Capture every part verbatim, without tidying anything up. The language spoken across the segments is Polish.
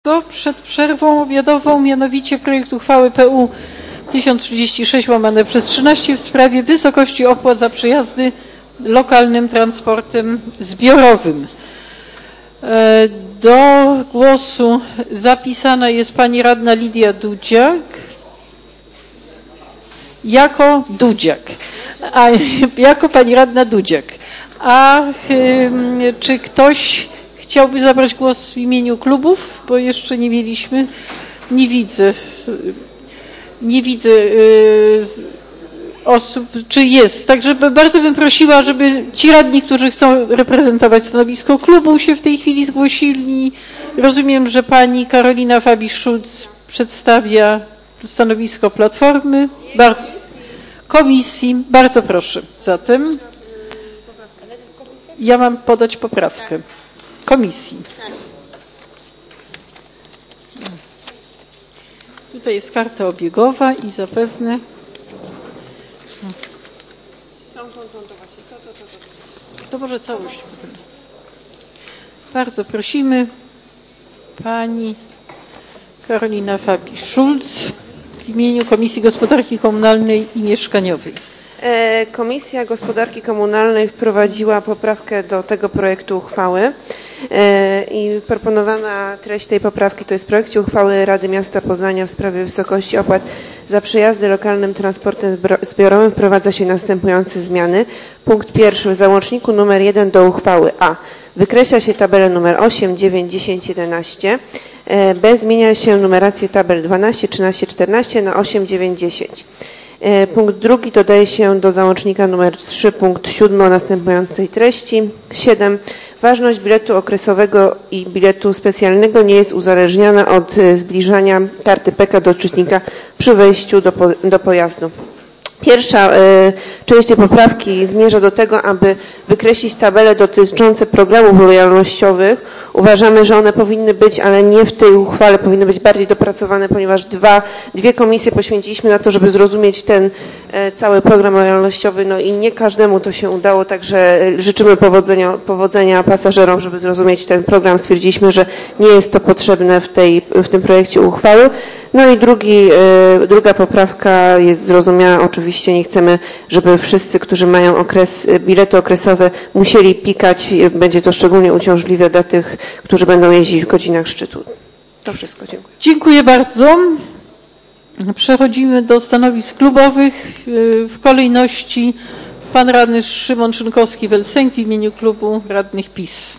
Przed przerwą obiadową, mianowicie projekt uchwały P U tysiąc trzydzieści sześć łamane przez trzynaście w sprawie wysokości opłat za przejazdy lokalnym transportem zbiorowym. Do głosu zapisana jest pani radna Lidia Dudziak jako Dudziak, a jako pani radna Dudziak. A czy ktoś chciałby zabrać głos w imieniu klubów, bo jeszcze nie mieliśmy, nie widzę, nie widzę y, osób, czy jest. Także bardzo bym prosiła, żeby ci radni, którzy chcą reprezentować stanowisko klubu, się w tej chwili zgłosili. Rozumiem, że pani Karolina Fabisz-Szulc przedstawia stanowisko Platformy. Bardzo, komisji. Bardzo proszę. Zatem ja mam podać poprawkę. Komisji. Tutaj jest karta obiegowa i zapewne to może całość. Bardzo prosimy pani Karolina Fabisz-Szulc w imieniu Komisji Gospodarki Komunalnej i Mieszkaniowej. Komisja Gospodarki Komunalnej wprowadziła poprawkę do tego projektu uchwały i proponowana treść tej poprawki to jest w projekcie uchwały Rady Miasta Poznania w sprawie wysokości opłat za przejazdy lokalnym transportem zbiorowym wprowadza się następujące zmiany. Punkt pierwszy w załączniku numer jeden do uchwały A. Wykreśla się tabelę numer osiem, dziewięć, dziesięć, jedenaście. B. Zmienia się numerację tabel dwanaście, trzynaście, czternaście na osiem, dziewięć, dziesięć. Punkt drugi dodaje się do załącznika numer trzy punkt siódmy o następującej treści. siedem. Ważność biletu okresowego i biletu specjalnego nie jest uzależniona od zbliżania karty P K do czytnika przy wejściu do, po, do pojazdu. Pierwsza y, część tej poprawki zmierza do tego, aby wykreślić tabele dotyczące programów lojalnościowych. Uważamy, że one powinny być, ale nie w tej uchwale, powinny być bardziej dopracowane, ponieważ dwa, dwie komisje poświęciliśmy na to, żeby zrozumieć ten e, cały program lojalnościowy, no i nie każdemu to się udało, także życzymy powodzenia, powodzenia pasażerom, żeby zrozumieć ten program. Stwierdziliśmy, że nie jest to potrzebne w, tej, w tym projekcie uchwały. No i drugi, e, druga poprawka jest zrozumiała. Oczywiście nie chcemy, żeby wszyscy, którzy mają okres, bilety okresowe musieli pikać. Będzie to szczególnie uciążliwe dla tych, którzy będą jeździć w godzinach szczytu. To wszystko. Dziękuję. Dziękuję bardzo. Przechodzimy do stanowisk klubowych. W kolejności pan radny Szymon Szynkowski-Welsenk w imieniu klubu radnych PiS.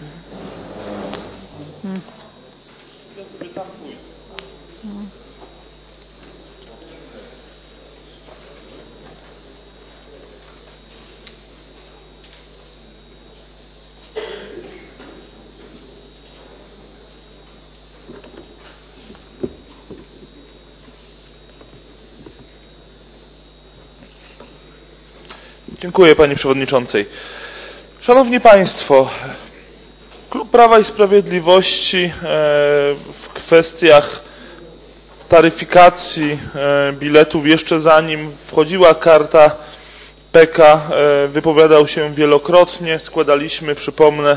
Dziękuję Pani Przewodniczącej. Szanowni Państwo, Klub Prawa i Sprawiedliwości w kwestiach taryfikacji biletów jeszcze zanim wchodziła karta P K wypowiadał się wielokrotnie. Składaliśmy, przypomnę,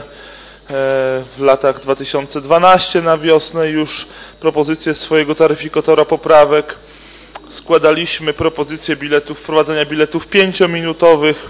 w latach dwa tysiące dwunastym na wiosnę już propozycję swojego taryfikatora poprawek. Składaliśmy propozycję biletów, wprowadzenia biletów pięciominutowych.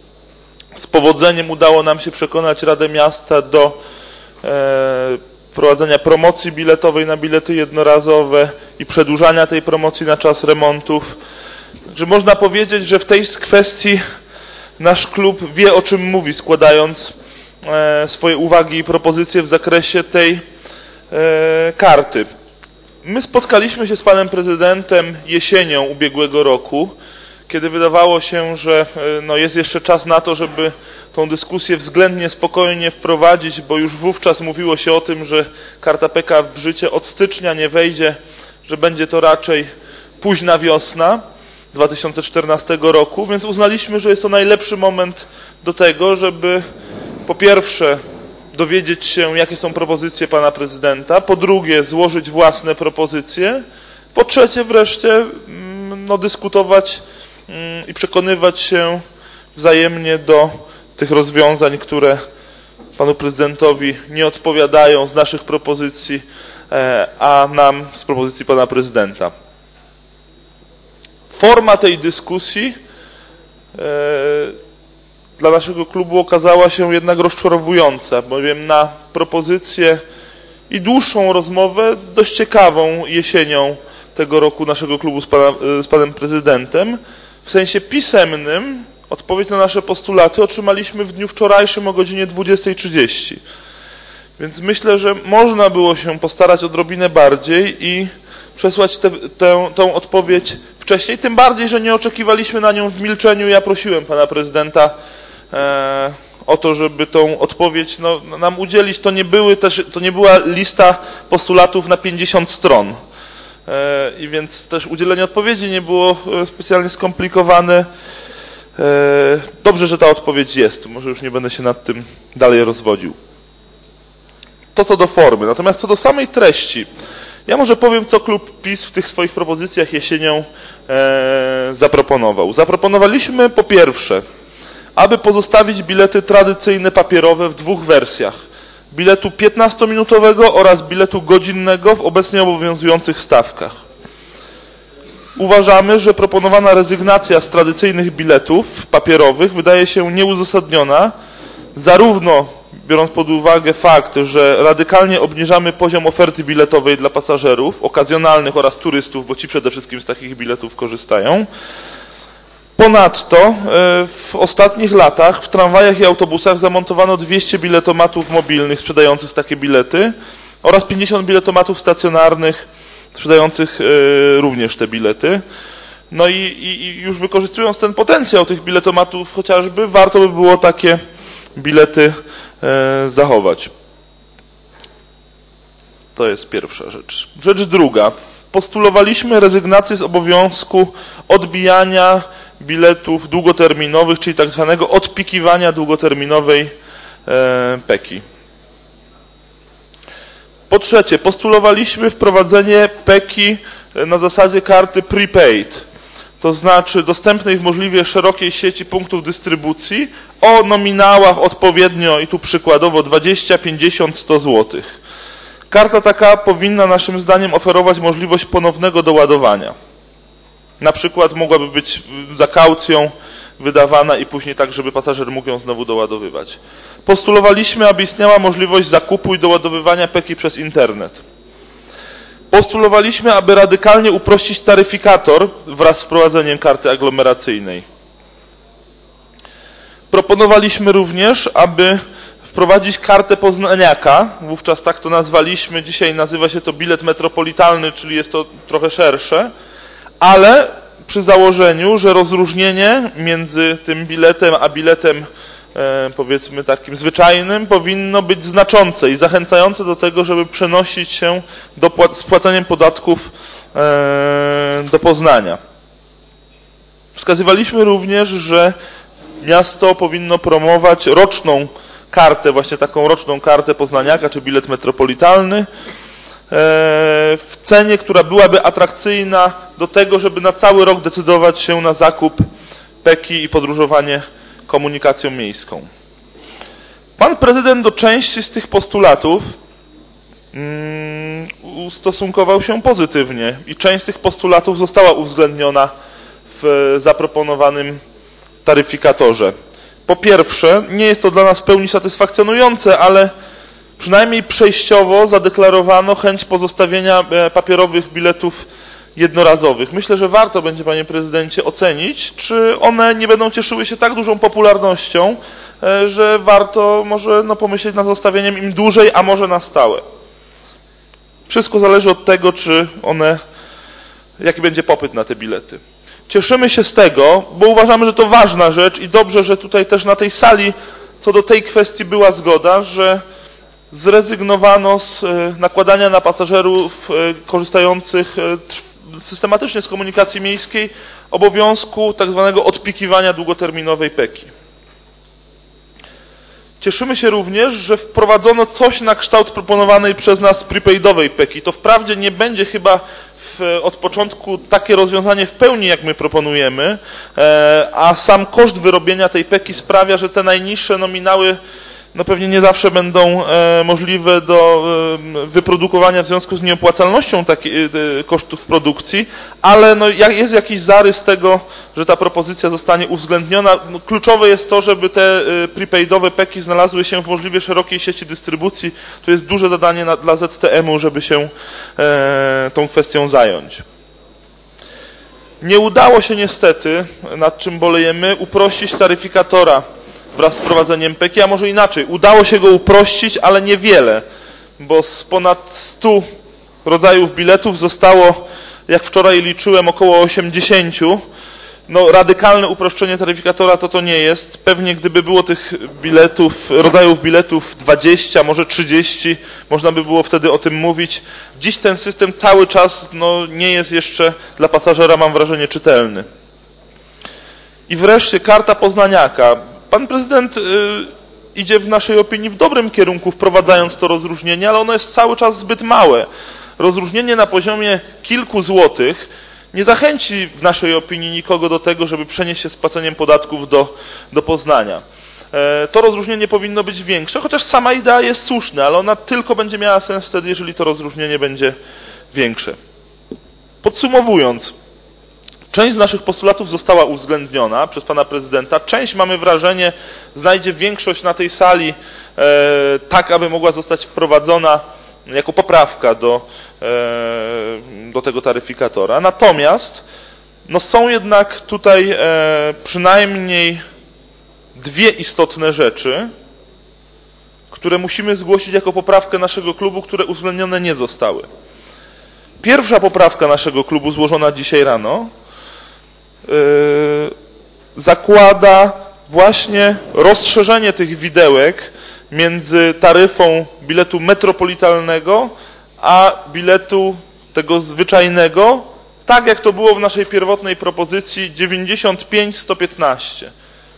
Z powodzeniem udało nam się przekonać Radę Miasta do e, wprowadzenia promocji biletowej na bilety jednorazowe i przedłużania tej promocji na czas remontów. Że można powiedzieć, że w tej kwestii nasz klub wie, o czym mówi, składając e, swoje uwagi i propozycje w zakresie tej e, karty. My spotkaliśmy się z panem prezydentem jesienią ubiegłego roku, kiedy wydawało się, że no jest jeszcze czas na to, żeby tą dyskusję względnie spokojnie wprowadzić, bo już wówczas mówiło się o tym, że karta P K w życie od stycznia nie wejdzie, że będzie to raczej późna wiosna dwa tysiące czternastego roku, więc uznaliśmy, że jest to najlepszy moment do tego, żeby po pierwsze dowiedzieć się, jakie są propozycje pana prezydenta, po drugie złożyć własne propozycje, po trzecie wreszcie no, dyskutować i przekonywać się wzajemnie do tych rozwiązań, które panu prezydentowi nie odpowiadają z naszych propozycji, a nam z propozycji pana prezydenta. Forma tej dyskusji dla naszego klubu okazała się jednak rozczarowująca, bowiem na propozycję i dłuższą rozmowę, dość ciekawą jesienią tego roku naszego klubu z, pana, z panem prezydentem, w sensie pisemnym odpowiedź na nasze postulaty otrzymaliśmy w dniu wczorajszym o godzinie dwudziestej trzydzieści. Więc myślę, że można było się postarać odrobinę bardziej i przesłać tę te, te, odpowiedź wcześniej, tym bardziej, że nie oczekiwaliśmy na nią w milczeniu. Ja prosiłem pana prezydenta e, o to, żeby tą odpowiedź no, nam udzielić. To nie, były też, to nie była lista postulatów na pięćdziesiąt stron. E, I więc też udzielenie odpowiedzi nie było specjalnie skomplikowane. E, dobrze, że ta odpowiedź jest. Może już nie będę się nad tym dalej rozwodził. To co do formy. Natomiast co do samej treści, ja może powiem, co klub PiS w tych swoich propozycjach jesienią e, zaproponował. Zaproponowaliśmy po pierwsze, aby pozostawić bilety tradycyjne papierowe w dwóch wersjach. Biletu piętnastominutowego oraz biletu godzinnego w obecnie obowiązujących stawkach. Uważamy, że proponowana rezygnacja z tradycyjnych biletów papierowych wydaje się nieuzasadniona, zarówno biorąc pod uwagę fakt, że radykalnie obniżamy poziom oferty biletowej dla pasażerów okazjonalnych oraz turystów, bo ci przede wszystkim z takich biletów korzystają. Ponadto w ostatnich latach w tramwajach i autobusach zamontowano dwieście biletomatów mobilnych sprzedających takie bilety oraz pięćdziesiąt biletomatów stacjonarnych sprzedających również te bilety. No i, i, i już wykorzystując ten potencjał tych biletomatów chociażby, warto by było takie bilety e, zachować. To jest pierwsza rzecz. Rzecz druga. Postulowaliśmy rezygnację z obowiązku odbijania biletów długoterminowych, czyli tak zwanego odpikiwania długoterminowej e, peki. Po trzecie, postulowaliśmy wprowadzenie peki na zasadzie karty prepaid, to znaczy dostępnej w możliwie szerokiej sieci punktów dystrybucji o nominałach odpowiednio, i tu przykładowo dwadzieścia, pięćdziesiąt, sto złotych. Karta taka powinna naszym zdaniem oferować możliwość ponownego doładowania. Na przykład mogłaby być za kaucją wydawana i później tak, żeby pasażer mógł ją znowu doładowywać. Postulowaliśmy, aby istniała możliwość zakupu i doładowywania peki przez internet. Postulowaliśmy, aby radykalnie uprościć taryfikator wraz z wprowadzeniem karty aglomeracyjnej. Proponowaliśmy również, aby wprowadzić kartę poznaniaka, wówczas tak to nazwaliśmy, dzisiaj nazywa się to bilet metropolitalny, czyli jest to trochę szersze, ale przy założeniu, że rozróżnienie między tym biletem a biletem e, powiedzmy takim zwyczajnym powinno być znaczące i zachęcające do tego, żeby przenosić się do z płaceniem podatków e, do Poznania. Wskazywaliśmy również, że miasto powinno promować roczną kartę, właśnie taką roczną kartę poznaniaka, czy bilet metropolitalny, w cenie, która byłaby atrakcyjna do tego, żeby na cały rok decydować się na zakup peki i podróżowanie komunikacją miejską. Pan prezydent do części z tych postulatów um, ustosunkował się pozytywnie i część z tych postulatów została uwzględniona w zaproponowanym taryfikatorze. Po pierwsze, nie jest to dla nas w pełni satysfakcjonujące, ale przynajmniej przejściowo zadeklarowano chęć pozostawienia papierowych biletów jednorazowych. Myślę, że warto będzie, panie prezydencie, ocenić, czy one nie będą cieszyły się tak dużą popularnością, że warto może no, pomyśleć nad zostawieniem im dłużej, a może na stałe. Wszystko zależy od tego, czy one, jaki będzie popyt na te bilety. Cieszymy się z tego, bo uważamy, że to ważna rzecz i dobrze, że tutaj też na tej sali co do tej kwestii była zgoda, że zrezygnowano z nakładania na pasażerów korzystających systematycznie z komunikacji miejskiej obowiązku tak zwanego odpikiwania długoterminowej peki. Cieszymy się również, że wprowadzono coś na kształt proponowanej przez nas prepaidowej peki. To wprawdzie nie będzie chyba w, od początku takie rozwiązanie w pełni, jak my proponujemy, a sam koszt wyrobienia tej peki sprawia, że te najniższe nominały no pewnie nie zawsze będą e, możliwe do e, wyprodukowania w związku z nieopłacalnością taki, e, kosztów produkcji, ale no, jak, jest jakiś zarys tego, że ta propozycja zostanie uwzględniona. No, kluczowe jest to, żeby te e, prepaidowe peki znalazły się w możliwie szerokiej sieci dystrybucji. To jest duże zadanie na, dla Z T M-u, żeby się e, tą kwestią zająć. Nie udało się niestety, nad czym bolejemy, uprościć taryfikatora wraz z wprowadzeniem peki, a może inaczej. Udało się go uprościć, ale niewiele, bo z ponad stu rodzajów biletów zostało, jak wczoraj liczyłem, około osiemdziesięciu. No, radykalne uproszczenie taryfikatora to to nie jest. Pewnie gdyby było tych biletów, rodzajów biletów dwadzieścia, może trzydzieści, można by było wtedy o tym mówić. Dziś ten system cały czas no, nie jest jeszcze dla pasażera, mam wrażenie, czytelny. I wreszcie karta poznaniaka. Pan prezydent y, idzie w naszej opinii w dobrym kierunku, wprowadzając to rozróżnienie, ale ono jest cały czas zbyt małe. Rozróżnienie na poziomie kilku złotych nie zachęci w naszej opinii nikogo do tego, żeby przenieść się z płaceniem podatków do, do Poznania. E, to rozróżnienie powinno być większe, chociaż sama idea jest słuszna, ale ona tylko będzie miała sens wtedy, jeżeli to rozróżnienie będzie większe. Podsumowując, część z naszych postulatów została uwzględniona przez pana prezydenta. Część, mamy wrażenie, znajdzie większość na tej sali e, tak, aby mogła zostać wprowadzona jako poprawka do, e, do tego taryfikatora. Natomiast no są jednak tutaj e, przynajmniej dwie istotne rzeczy, które musimy zgłosić jako poprawkę naszego klubu, które uwzględnione nie zostały. Pierwsza poprawka naszego klubu złożona dzisiaj rano Yy, zakłada właśnie rozszerzenie tych widełek między taryfą biletu metropolitalnego a biletu tego zwyczajnego, tak jak to było w naszej pierwotnej propozycji dziewięćdziesiąt pięć sto piętnaście.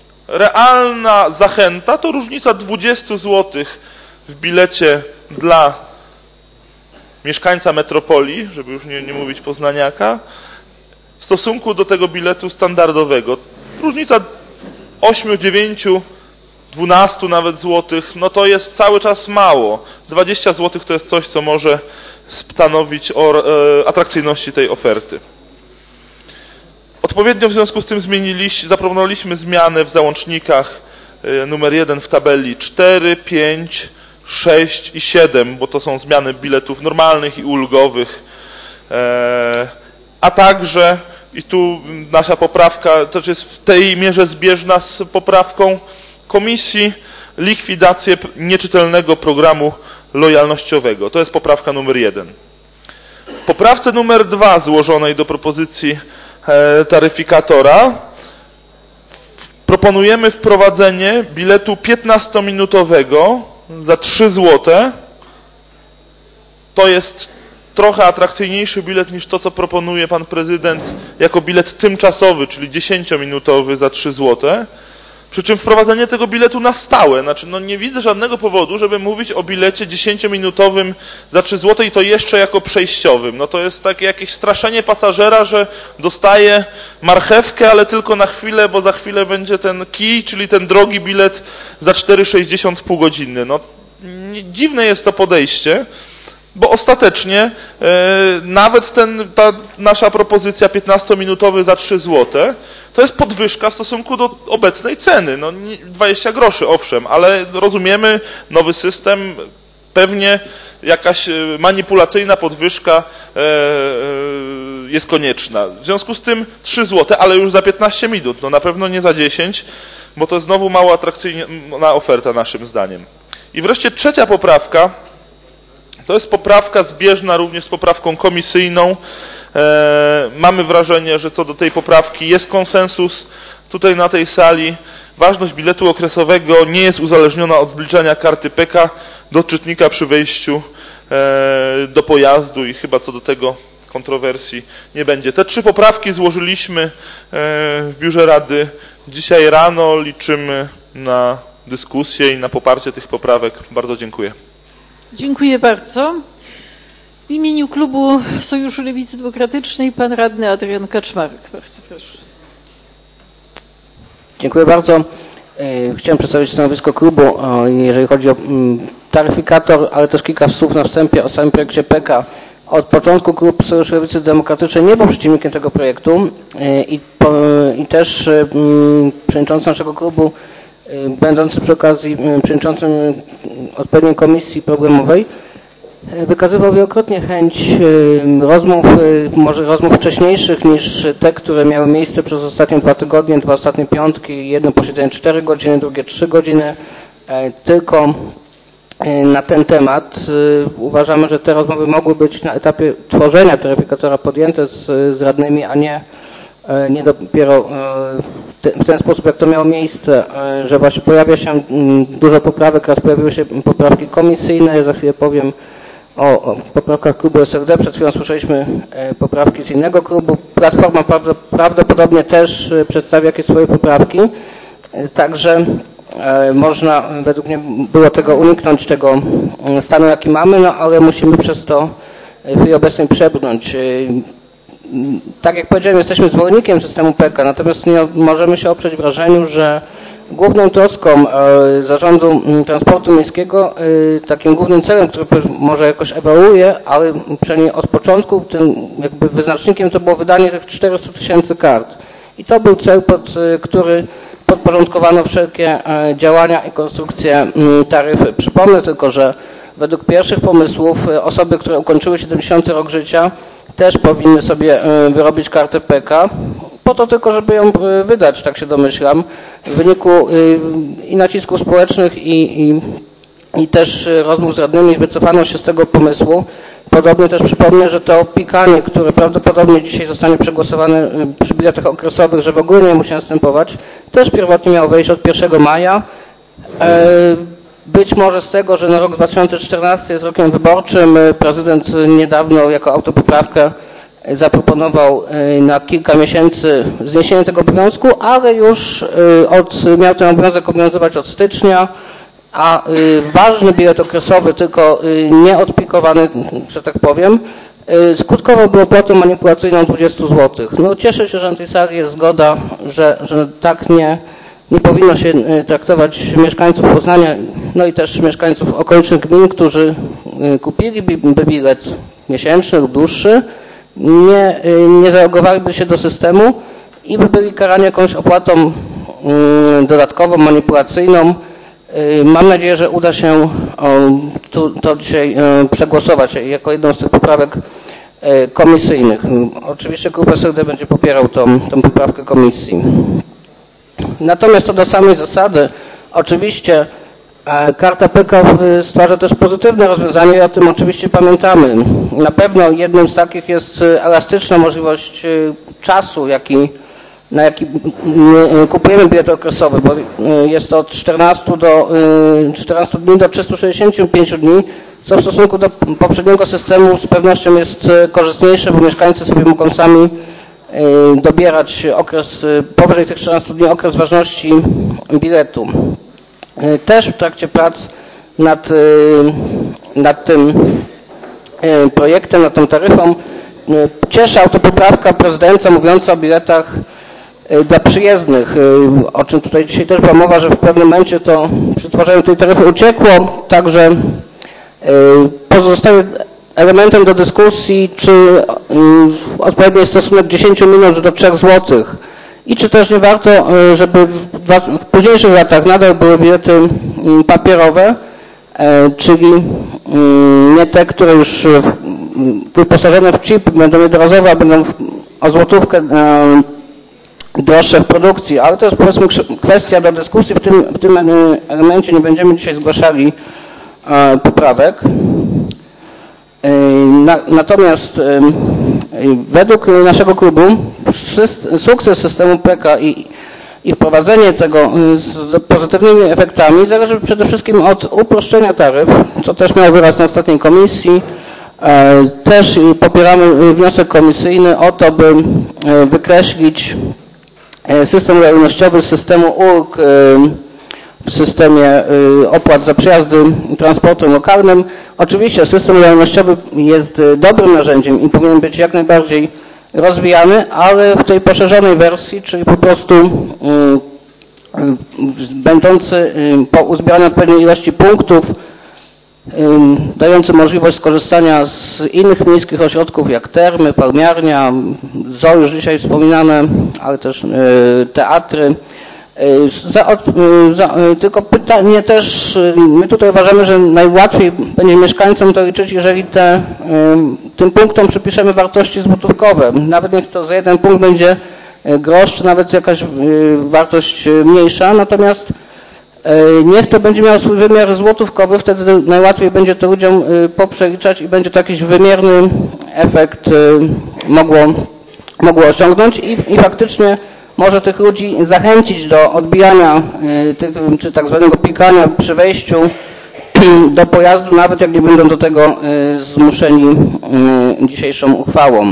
Realna zachęta to różnica dwadzieścia złotych w bilecie dla mieszkańca metropolii, żeby już nie, nie mówić poznaniaka, w stosunku do tego biletu standardowego. Różnica osiem, dziewięć, dwanaście nawet złotych, no to jest cały czas mało. dwadzieścia złotych to jest coś, co może stanowić o e, atrakcyjności tej oferty. Odpowiednio w związku z tym zmieniliśmy, zaproponowaliśmy zmianę w załącznikach e, numer jeden w tabeli cztery, pięć, sześć i siedem, bo to są zmiany biletów normalnych i ulgowych. E, a także, i tu nasza poprawka też jest w tej mierze zbieżna z poprawką komisji, likwidację nieczytelnego programu lojalnościowego. To jest poprawka numer jeden. W poprawce numer dwa złożonej do propozycji taryfikatora proponujemy wprowadzenie biletu piętnastominutowego za trzy złote. To jest trochę atrakcyjniejszy bilet niż to, co proponuje pan prezydent jako bilet tymczasowy, czyli dziesięciominutowy za trzy złote. Przy czym wprowadzenie tego biletu na stałe. Znaczy, no nie widzę żadnego powodu, żeby mówić o bilecie dziesięciominutowym za trzy złote i to jeszcze jako przejściowym. No to jest takie jakieś straszenie pasażera, że dostaje marchewkę, ale tylko na chwilę, bo za chwilę będzie ten kij, czyli ten drogi bilet za cztery sześćdziesiąt półgodzinny. No dziwne jest to podejście. Bo ostatecznie e, nawet ten, ta nasza propozycja piętnastominutowy za trzy złote to jest podwyżka w stosunku do obecnej ceny. No, dwadzieścia groszy, owszem, ale rozumiemy, nowy system, pewnie jakaś manipulacyjna podwyżka e, e, jest konieczna. W związku z tym trzy złote, ale już za piętnaście minut, no na pewno nie za dziesięć, bo to jest znowu mało atrakcyjna oferta naszym zdaniem. I wreszcie trzecia poprawka. To jest poprawka zbieżna również z poprawką komisyjną. E, mamy wrażenie, że co do tej poprawki jest konsensus tutaj na tej sali. Ważność biletu okresowego nie jest uzależniona od zbliżania karty P K do czytnika przy wejściu e, do pojazdu i chyba co do tego kontrowersji nie będzie. Te trzy poprawki złożyliśmy e, w biurze Rady dzisiaj rano. Liczymy na dyskusję i na poparcie tych poprawek. Bardzo dziękuję. Dziękuję bardzo. W imieniu klubu Sojuszu Lewicy Demokratycznej pan radny Adrian Kaczmarek. Bardzo proszę. Dziękuję bardzo. Chciałem przedstawić stanowisko klubu, jeżeli chodzi o taryfikator, ale też kilka słów na wstępie o samym projekcie P K. Od początku klub Sojusz Lewicy Demokratycznej nie był przeciwnikiem tego projektu i, po, i też przewodniczący naszego klubu, będący przy okazji przewodniczącym odpowiedniej komisji problemowej, wykazywał wielokrotnie chęć rozmów, może rozmów wcześniejszych niż te, które miały miejsce przez ostatnie dwa tygodnie, dwa ostatnie piątki, jedno posiedzenie cztery godziny, drugie trzy godziny, tylko na ten temat. Uważamy, że te rozmowy mogły być na etapie tworzenia taryfikatora podjęte z, z radnymi, a nie, nie dopiero w ten sposób, jak to miało miejsce, że właśnie pojawia się dużo poprawek, raz pojawiły się poprawki komisyjne, za chwilę powiem o, o poprawkach klubu S L D. Przed chwilą słyszeliśmy poprawki z innego klubu. Platforma prawdopodobnie też przedstawi jakieś swoje poprawki. Także można według mnie było tego uniknąć, tego stanu, jaki mamy, no ale musimy przez to w chwili obecnej przebrnąć. Tak jak powiedziałem, jesteśmy zwolennikiem systemu P K, natomiast nie możemy się oprzeć wrażeniu, że główną troską e, Zarządu Transportu Miejskiego, e, takim głównym celem, który może jakoś ewoluuje, ale przynajmniej od początku tym jakby wyznacznikiem to było wydanie tych czterystu tysięcy kart. I to był cel, pod e, który podporządkowano wszelkie e, działania i konstrukcje m, taryfy. Przypomnę tylko, że według pierwszych pomysłów e, osoby, które ukończyły siedemdziesiąty rok życia, też powinny sobie e, wyrobić kartę P K. Po to tylko, żeby ją wydać, tak się domyślam. W wyniku i nacisków społecznych i, i, i też rozmów z radnymi wycofano się z tego pomysłu. Podobnie też przypomnę, że to pikanie, które prawdopodobnie dzisiaj zostanie przegłosowane przy biletach okresowych, że w ogóle nie musi następować, też pierwotnie miało wejść od pierwszego maja. Być może z tego, że na rok dwa tysiące czternasty jest rokiem wyborczym, prezydent niedawno jako autopoprawkę zaproponował na kilka miesięcy zniesienie tego obowiązku, ale już od, miał ten obowiązek obowiązywać od stycznia, a ważny bilet okresowy, tylko nieodplikowany, że tak powiem, skutkował opłatą manipulacyjną dwadzieścia złotych. No, cieszę się, że na tej sali jest zgoda, że, że tak nie, nie powinno się traktować mieszkańców Poznania, no i też mieszkańców okolicznych gmin, którzy kupiliby bilet miesięczny lub dłuższy, nie, nie zalogowaliby się do systemu i by byli karani jakąś opłatą dodatkową, manipulacyjną. Mam nadzieję, że uda się to, to dzisiaj przegłosować jako jedną z tych poprawek komisyjnych. Oczywiście klub S L D będzie popierał tą, tą poprawkę komisji. Natomiast co do samej zasady, oczywiście karta P K stwarza też pozytywne rozwiązanie i o tym oczywiście pamiętamy. Na pewno jednym z takich jest elastyczna możliwość czasu, jaki, na jaki kupujemy bilet okresowy, bo jest to od czternastu, do, czternastu dni do trzystu sześćdziesięciu pięciu dni, co w stosunku do poprzedniego systemu z pewnością jest korzystniejsze, bo mieszkańcy sobie mogą sami dobierać okres, powyżej tych czternastu dni okres ważności biletu. Też w trakcie prac nad, nad tym projektem, nad tą taryfą cieszy autopoprawka prezydenta mówiąca o biletach dla przyjezdnych, o czym tutaj dzisiaj też była mowa, że w pewnym momencie to przy tworzeniu tej taryfy uciekło, także pozostaje elementem do dyskusji, czy odpowiedni jest stosunek dziesięć minut do trzech złotych. I czy też nie warto, żeby w, w późniejszych latach nadal były bilety papierowe, czyli nie te, które już wyposażone w chip będą jednorazowe, a będą o złotówkę droższe w produkcji, ale to jest powiedzmy kwestia do dyskusji. W tym, w tym elemencie nie będziemy dzisiaj zgłaszali poprawek. Natomiast według naszego klubu sukces systemu P K i, i wprowadzenie tego z pozytywnymi efektami zależy przede wszystkim od uproszczenia taryf, co też miało wyraz na ostatniej komisji. Też popieramy wniosek komisyjny o to, by wykreślić system lojalnościowy z systemu ulg w systemie opłat za przejazdy transportem lokalnym. Oczywiście system lojalnościowy jest dobrym narzędziem i powinien być jak najbardziej rozwijany, ale w tej poszerzonej wersji, czyli po prostu będący po uzbieraniu odpowiedniej ilości punktów, dający możliwość skorzystania z innych miejskich ośrodków jak termy, palmiarnia, zoo już dzisiaj wspominane, ale też teatry. Za, za, tylko pytanie też, my tutaj uważamy, że najłatwiej będzie mieszkańcom to liczyć, jeżeli te, tym punktom przypiszemy wartości złotówkowe. Nawet niech to za jeden punkt będzie grosz, czy nawet jakaś wartość mniejsza, natomiast niech to będzie miało swój wymiar złotówkowy, wtedy najłatwiej będzie to ludziom poprzeliczać i będzie to jakiś wymierny efekt mogło, mogło osiągnąć i, i faktycznie może tych ludzi zachęcić do odbijania tych, czy tak zwanego pikania przy wejściu do pojazdu, nawet jak nie będą do tego zmuszeni dzisiejszą uchwałą.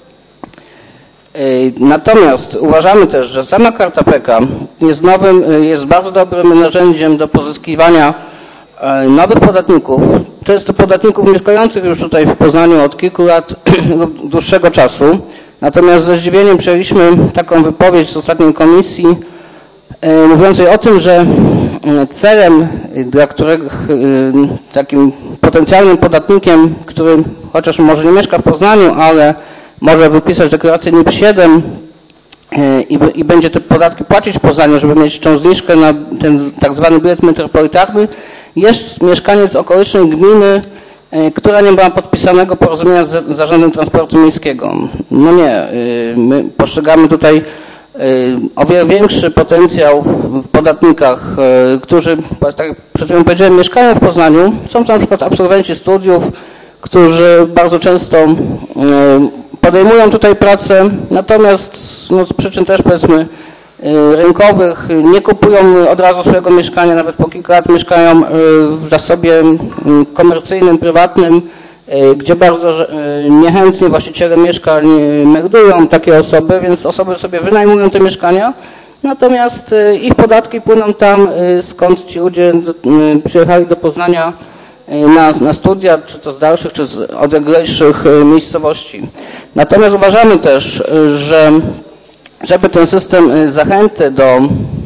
Natomiast uważamy też, że sama karta P K jest nowym, jest bardzo dobrym narzędziem do pozyskiwania nowych podatników, często podatników mieszkających już tutaj w Poznaniu od kilku lat lub dłuższego czasu. Natomiast ze zdziwieniem przyjęliśmy taką wypowiedź z ostatniej komisji mówiącej o tym, że celem, dla którego takim potencjalnym podatnikiem, który chociaż może nie mieszka w Poznaniu, ale może wypisać deklarację N I P siedem i, i będzie te podatki płacić w Poznaniu, żeby mieć tą zniżkę na ten tak zwany bilet metropolitarny, jest mieszkaniec okolicznej gminy, która nie ma podpisanego porozumienia z Zarządem Transportu Miejskiego. No nie, my postrzegamy tutaj o wiele większy potencjał w podatnikach, którzy, tak jak przed chwilą powiedziałem, mieszkają w Poznaniu. Są to na przykład absolwenci studiów, którzy bardzo często podejmują tutaj pracę, natomiast no, z przyczyn też powiedzmy rynkowych nie kupują od razu swojego mieszkania, nawet po kilka lat mieszkają w zasobie komercyjnym, prywatnym, gdzie bardzo niechętnie właściciele mieszkań meldują takie osoby, więc osoby sobie wynajmują te mieszkania, natomiast ich podatki płyną tam, skąd ci ludzie przyjechali do Poznania na, na studia, czy to z dalszych, czy z odleglejszych miejscowości. Natomiast uważamy też, że żeby ten system zachęty do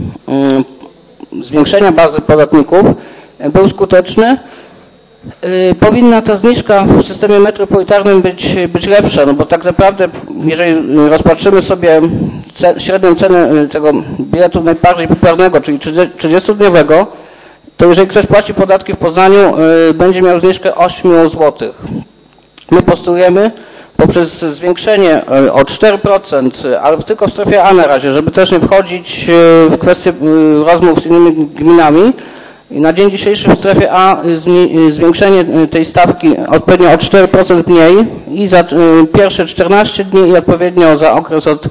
zwiększenia bazy podatników był skuteczny, powinna ta zniżka w systemie metropolitarnym być, być lepsza, no bo tak naprawdę, jeżeli rozpatrzymy sobie średnią cenę tego biletu najbardziej popularnego, czyli trzydziestodniowego, to jeżeli ktoś płaci podatki w Poznaniu, będzie miał zniżkę osiem złotych. My postulujemy poprzez zwiększenie o cztery procent, ale tylko w strefie A na razie, żeby też nie wchodzić w kwestię rozmów z innymi gminami. I na dzień dzisiejszy w strefie A zwiększenie tej stawki odpowiednio o cztery procent mniej i za pierwsze czternaście dni i odpowiednio za okres od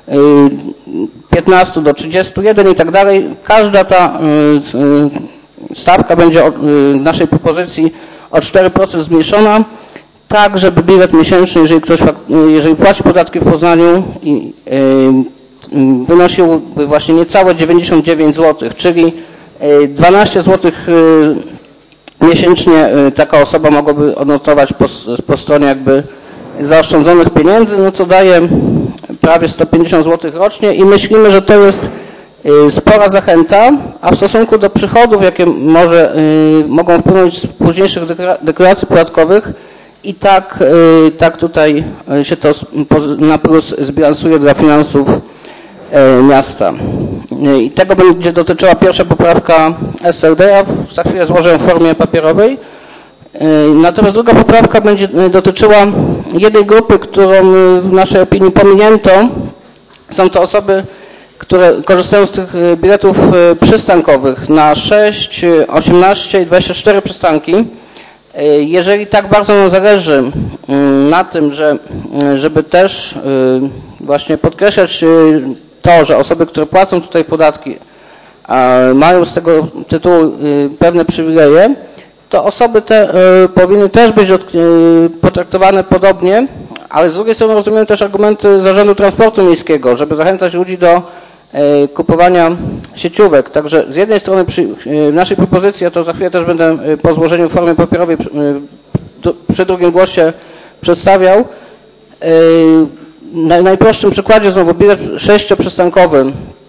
piętnastu do trzydziestu jeden i tak dalej. Każda ta stawka będzie w naszej propozycji o cztery procent zmniejszona, tak żeby bilet miesięczny, jeżeli ktoś jeżeli płaci podatki w Poznaniu, i, yy, wynosiłby właśnie niecałe dziewięćdziesiąt dziewięć złotych, czyli dwanaście złotych miesięcznie taka osoba mogłaby odnotować po, po stronie jakby zaoszczędzonych pieniędzy, no co daje prawie sto pięćdziesiąt złotych rocznie i myślimy, że to jest spora zachęta, a w stosunku do przychodów, jakie może, mogą wpłynąć z późniejszych deklaracji podatkowych, i tak, tak tutaj się to na plus zbilansuje dla finansów miasta. I tego będzie dotyczyła pierwsza poprawka S L D, a za chwilę złożę w formie papierowej. Natomiast druga poprawka będzie dotyczyła jednej grupy, którą w naszej opinii pominięto. Są to osoby, które korzystają z tych biletów przystankowych na sześć, osiemnaście i dwadzieścia cztery przystanki. Jeżeli tak bardzo nam zależy na tym, że, żeby też właśnie podkreślać to, że osoby, które płacą tutaj podatki, mają z tego tytułu pewne przywileje, to osoby te powinny też być potraktowane podobnie, ale z drugiej strony rozumiem też argumenty Zarządu Transportu Miejskiego, żeby zachęcać ludzi do kupowania sieciówek. Także z jednej strony przy, w naszej propozycji, a to za chwilę też będę po złożeniu w formie papierowej przy, przy drugim głosie przedstawiał, na najprostszym przykładzie znowu bilet sześcioprzystankowy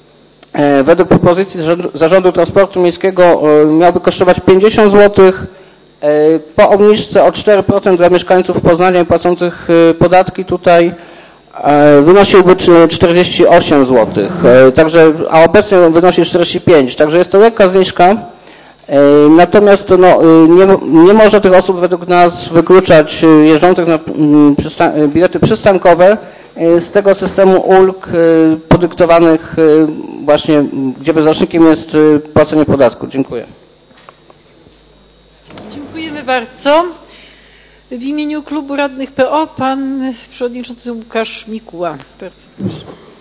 według propozycji Zarządu Transportu Miejskiego miałby kosztować pięćdziesiąt złotych. Po obniżce o cztery procent dla mieszkańców Poznania płacących podatki tutaj wynosiłby czterdzieści osiem złotych, także, a obecnie wynosi czterdzieści pięć, także jest to lekka zniżka. Natomiast no, nie, nie można tych osób według nas wykluczać jeżdżących na przystan bilety przystankowe z tego systemu ulg podyktowanych właśnie, gdzie wyznacznikiem jest płacenie podatku. Dziękuję. Dziękujemy bardzo. W imieniu Klubu Radnych P O pan przewodniczący Łukasz Mikuła. Bardzo proszę.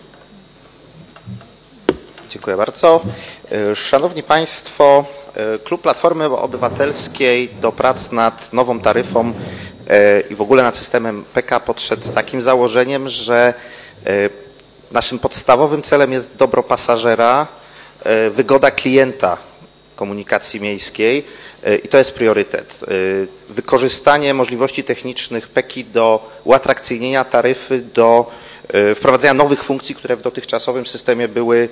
Dziękuję bardzo. Szanowni Państwo, Klub Platformy Obywatelskiej do prac nad nową taryfą i w ogóle nad systemem P K podszedł z takim założeniem, że naszym podstawowym celem jest dobro pasażera, wygoda klienta komunikacji miejskiej i to jest priorytet. Wykorzystanie możliwości technicznych P K I do uatrakcyjnienia taryfy, do wprowadzenia nowych funkcji, które w dotychczasowym systemie były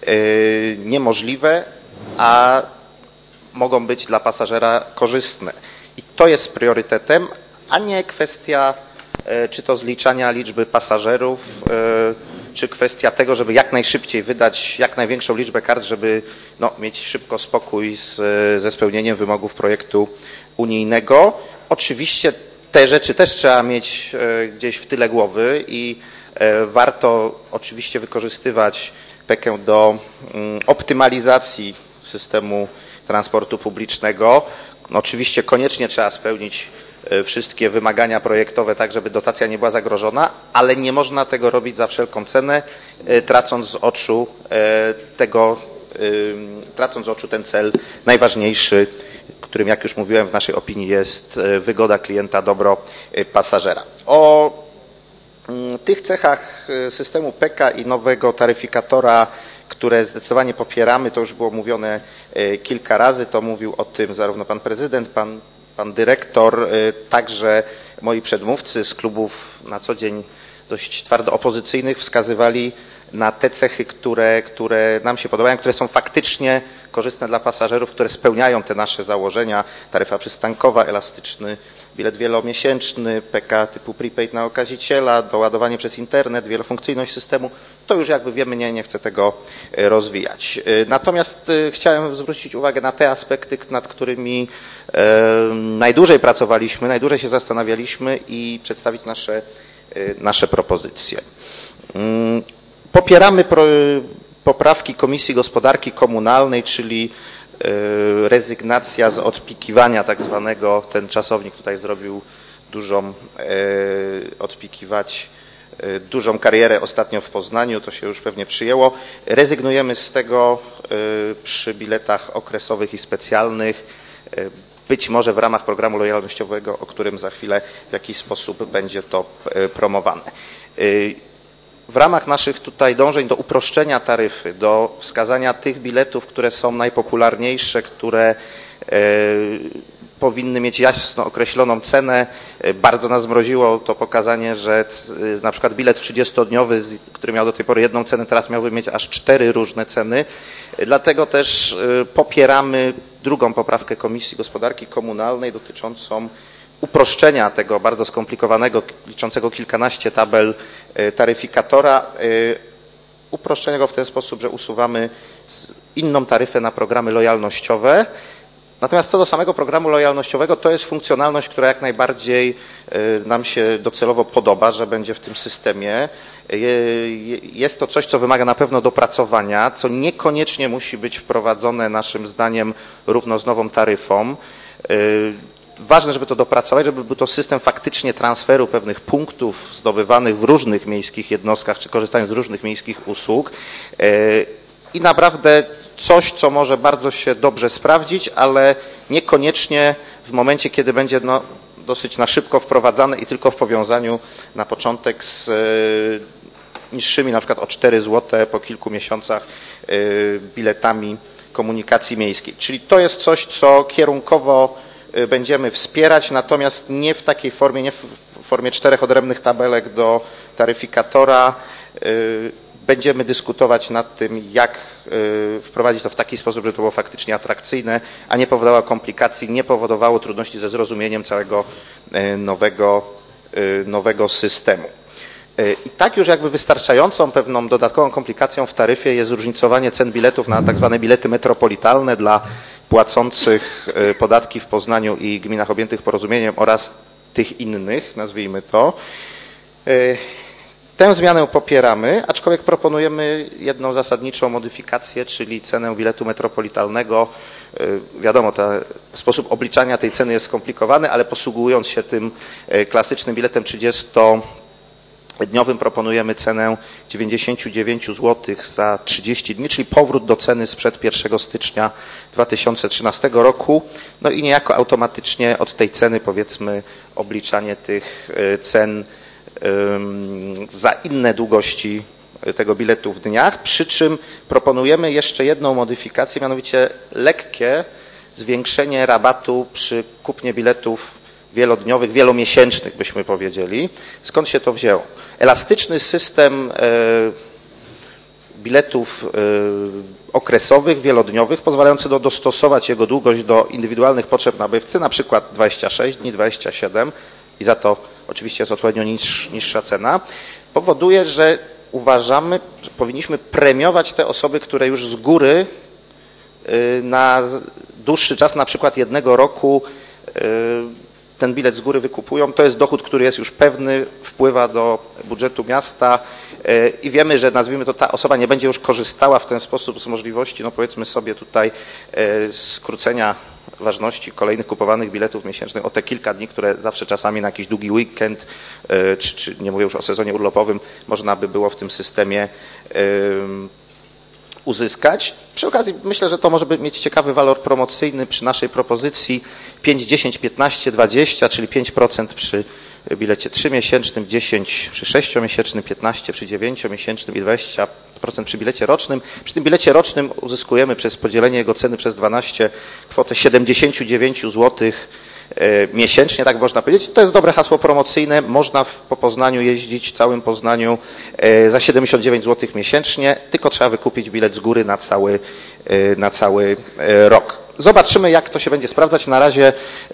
niemożliwe, a mogą być dla pasażera korzystne. I to jest priorytetem, a nie kwestia czy to zliczania liczby pasażerów, czy kwestia tego, żeby jak najszybciej wydać jak największą liczbę kart, żeby no, mieć szybko spokój z, ze spełnieniem wymogów projektu unijnego. Oczywiście te rzeczy też trzeba mieć gdzieś w tyle głowy i warto oczywiście wykorzystywać P K do optymalizacji systemu transportu publicznego. No, oczywiście koniecznie trzeba spełnić wszystkie wymagania projektowe, tak żeby dotacja nie była zagrożona, ale nie można tego robić za wszelką cenę, tracąc z oczu tego, tracąc z oczu ten cel najważniejszy, którym, jak już mówiłem, w naszej opinii jest wygoda klienta, dobro pasażera. O tych cechach systemu P K i nowego taryfikatora, które zdecydowanie popieramy, to już było mówione kilka razy, to mówił o tym zarówno pan prezydent, pan Pan dyrektor, także moi przedmówcy z klubów na co dzień dość twardo opozycyjnych wskazywali na te cechy, które, które nam się podobają, które są faktycznie korzystne dla pasażerów, które spełniają te nasze założenia. Taryfa przystankowa, elastyczny bilet wielomiesięczny, P K typu prepaid na okaziciela, doładowanie przez internet, wielofunkcyjność systemu. To już jakby wiemy, nie, nie chcę tego rozwijać. Natomiast chciałem zwrócić uwagę na te aspekty, nad którymi najdłużej pracowaliśmy, najdłużej się zastanawialiśmy i przedstawić nasze, nasze propozycje. Popieramy pro, poprawki Komisji Gospodarki Komunalnej, czyli rezygnacja z odpikiwania tak zwanego, ten czasownik tutaj zrobił dużą, odpikiwać dużą karierę ostatnio w Poznaniu, to się już pewnie przyjęło. Rezygnujemy z tego przy biletach okresowych i specjalnych, być może w ramach programu lojalnościowego, o którym za chwilę w jakiś sposób będzie to promowane. W ramach naszych tutaj dążeń do uproszczenia taryfy, do wskazania tych biletów, które są najpopularniejsze, które powinny mieć jasno określoną cenę. Bardzo nas zmroziło to pokazanie, że na przykład bilet trzydziestodniowy, który miał do tej pory jedną cenę, teraz miałby mieć aż cztery różne ceny. Dlatego też popieramy drugą poprawkę Komisji Gospodarki Komunalnej dotyczącą uproszczenia tego bardzo skomplikowanego, liczącego kilkanaście tabel taryfikatora, uproszczenia go w ten sposób, że usuwamy inną taryfę na programy lojalnościowe. Natomiast co do samego programu lojalnościowego, to jest funkcjonalność, która jak najbardziej nam się docelowo podoba, że będzie w tym systemie. Jest to coś, co wymaga na pewno dopracowania, co niekoniecznie musi być wprowadzone naszym zdaniem równo z nową taryfą. Ważne, żeby to dopracować, żeby był to system faktycznie transferu pewnych punktów zdobywanych w różnych miejskich jednostkach, czy korzystając z różnych miejskich usług i naprawdę coś, co może bardzo się dobrze sprawdzić, ale niekoniecznie w momencie, kiedy będzie no, dosyć na szybko wprowadzane i tylko w powiązaniu na początek z niższymi, na przykład o cztery złote po kilku miesiącach biletami komunikacji miejskiej. Czyli to jest coś, co kierunkowo będziemy wspierać, natomiast nie w takiej formie, nie w formie czterech odrębnych tabelek do taryfikatora, Będziemy dyskutować nad tym, jak wprowadzić to w taki sposób, żeby to było faktycznie atrakcyjne, a nie powodowało komplikacji, nie powodowało trudności ze zrozumieniem całego nowego, nowego systemu. I tak już jakby wystarczającą pewną dodatkową komplikacją w taryfie jest zróżnicowanie cen biletów na tak zwane bilety metropolitalne dla płacących podatki w Poznaniu i gminach objętych porozumieniem oraz tych innych, nazwijmy to. Tę zmianę popieramy, aczkolwiek proponujemy jedną zasadniczą modyfikację, czyli cenę biletu metropolitalnego. Wiadomo, ten sposób obliczania tej ceny jest skomplikowany, ale posługując się tym klasycznym biletem trzydziestodniowym proponujemy cenę dziewięćdziesiąt dziewięć złotych za trzydzieści dni, czyli powrót do ceny sprzed pierwszego stycznia dwa tysiące trzynastego roku. No i niejako automatycznie od tej ceny, powiedzmy, obliczanie tych cen za inne długości tego biletu w dniach, przy czym proponujemy jeszcze jedną modyfikację, mianowicie lekkie zwiększenie rabatu przy kupnie biletów wielodniowych, wielomiesięcznych byśmy powiedzieli. Skąd się to wzięło? Elastyczny system biletów okresowych, wielodniowych, pozwalający do, dostosować jego długość do indywidualnych potrzeb nabywcy, na przykład dwadzieścia sześć dni, dwadzieścia siedem i za to oczywiście jest odpowiednio niż, niższa cena, powoduje, że uważamy, że powinniśmy premiować te osoby, które już z góry na dłuższy czas, na przykład jednego roku, ten bilet z góry wykupują. To jest dochód, który jest już pewny, wpływa do budżetu miasta i wiemy, że nazwijmy to, ta osoba nie będzie już korzystała w ten sposób z możliwości, no powiedzmy sobie tutaj, skrócenia ważności kolejnych kupowanych biletów miesięcznych o te kilka dni, które zawsze czasami na jakiś długi weekend, czy, czy nie mówię już o sezonie urlopowym, można by było w tym systemie uzyskać. Przy okazji myślę, że to może mieć ciekawy walor promocyjny przy naszej propozycji pięć, dziesięć, piętnaście, dwadzieścia, czyli pięć procent przy bilecie trzymiesięcznym, dziesięć przy sześciomiesięcznym, piętnaście przy dziewięciomiesięcznym i dwadzieścia procent przy bilecie rocznym. Przy tym bilecie rocznym uzyskujemy przez podzielenie jego ceny przez dwanaście kwotę siedemdziesiąt dziewięć złotych miesięcznie, tak można powiedzieć. To jest dobre hasło promocyjne. Można po Poznaniu jeździć, w całym Poznaniu za siedemdziesiąt dziewięć złotych miesięcznie, tylko trzeba wykupić bilet z góry na cały, na cały rok. Zobaczymy, jak to się będzie sprawdzać. Na razie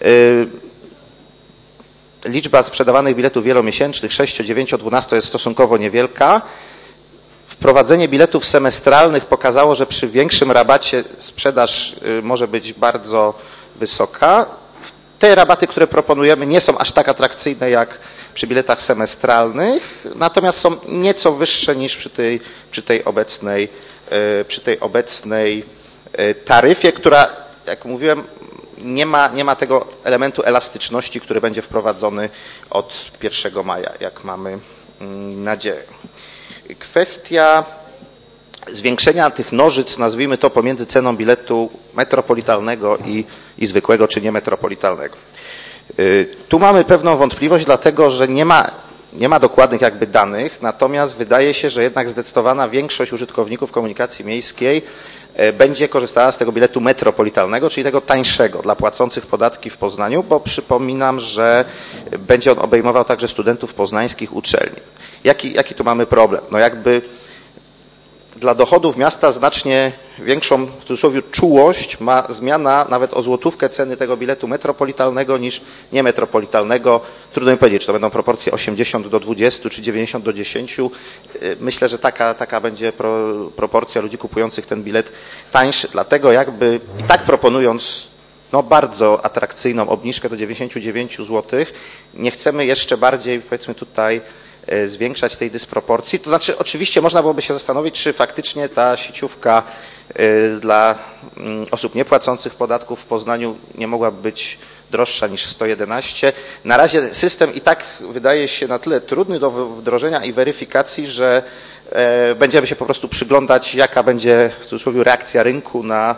liczba sprzedawanych biletów wielomiesięcznych sześć, dziewięć, dwanaście jest stosunkowo niewielka. Wprowadzenie biletów semestralnych pokazało, że przy większym rabacie sprzedaż może być bardzo wysoka. Te rabaty, które proponujemy, nie są aż tak atrakcyjne jak przy biletach semestralnych, natomiast są nieco wyższe niż przy tej, przy tej obecnej, przy tej obecnej taryfie, która, jak mówiłem, nie ma, nie ma tego elementu elastyczności, który będzie wprowadzony od pierwszego maja, jak mamy nadzieję. Kwestia zwiększenia tych nożyc, nazwijmy to, pomiędzy ceną biletu metropolitalnego i, i zwykłego, czy niemetropolitalnego. Tu mamy pewną wątpliwość, dlatego że nie ma, nie ma dokładnych jakby danych, natomiast wydaje się, że jednak zdecydowana większość użytkowników komunikacji miejskiej będzie korzystała z tego biletu metropolitalnego, czyli tego tańszego dla płacących podatki w Poznaniu, bo przypominam, że będzie on obejmował także studentów poznańskich uczelni. Jaki, jaki tu mamy problem? No jakby dla dochodów miasta znacznie większą, w cudzysłowie, czułość ma zmiana nawet o złotówkę ceny tego biletu metropolitalnego niż niemetropolitalnego. Trudno mi powiedzieć, czy to będą proporcje osiemdziesiąt do dwudziestu czy dziewięćdziesiąt do dziesięciu. Myślę, że taka, taka będzie pro, proporcja ludzi kupujących ten bilet tańszy. Dlatego jakby i tak proponując no, bardzo atrakcyjną obniżkę do dziewięćdziesięciu dziewięciu złotych, nie chcemy jeszcze bardziej, powiedzmy tutaj, zwiększać tej dysproporcji. To znaczy oczywiście można byłoby się zastanowić, czy faktycznie ta sieciówka dla osób niepłacących podatków w Poznaniu nie mogłaby być droższa niż sto jedenaście. Na razie system i tak wydaje się na tyle trudny do wdrożenia i weryfikacji, że będziemy się po prostu przyglądać, jaka będzie w cudzysłowie reakcja rynku na,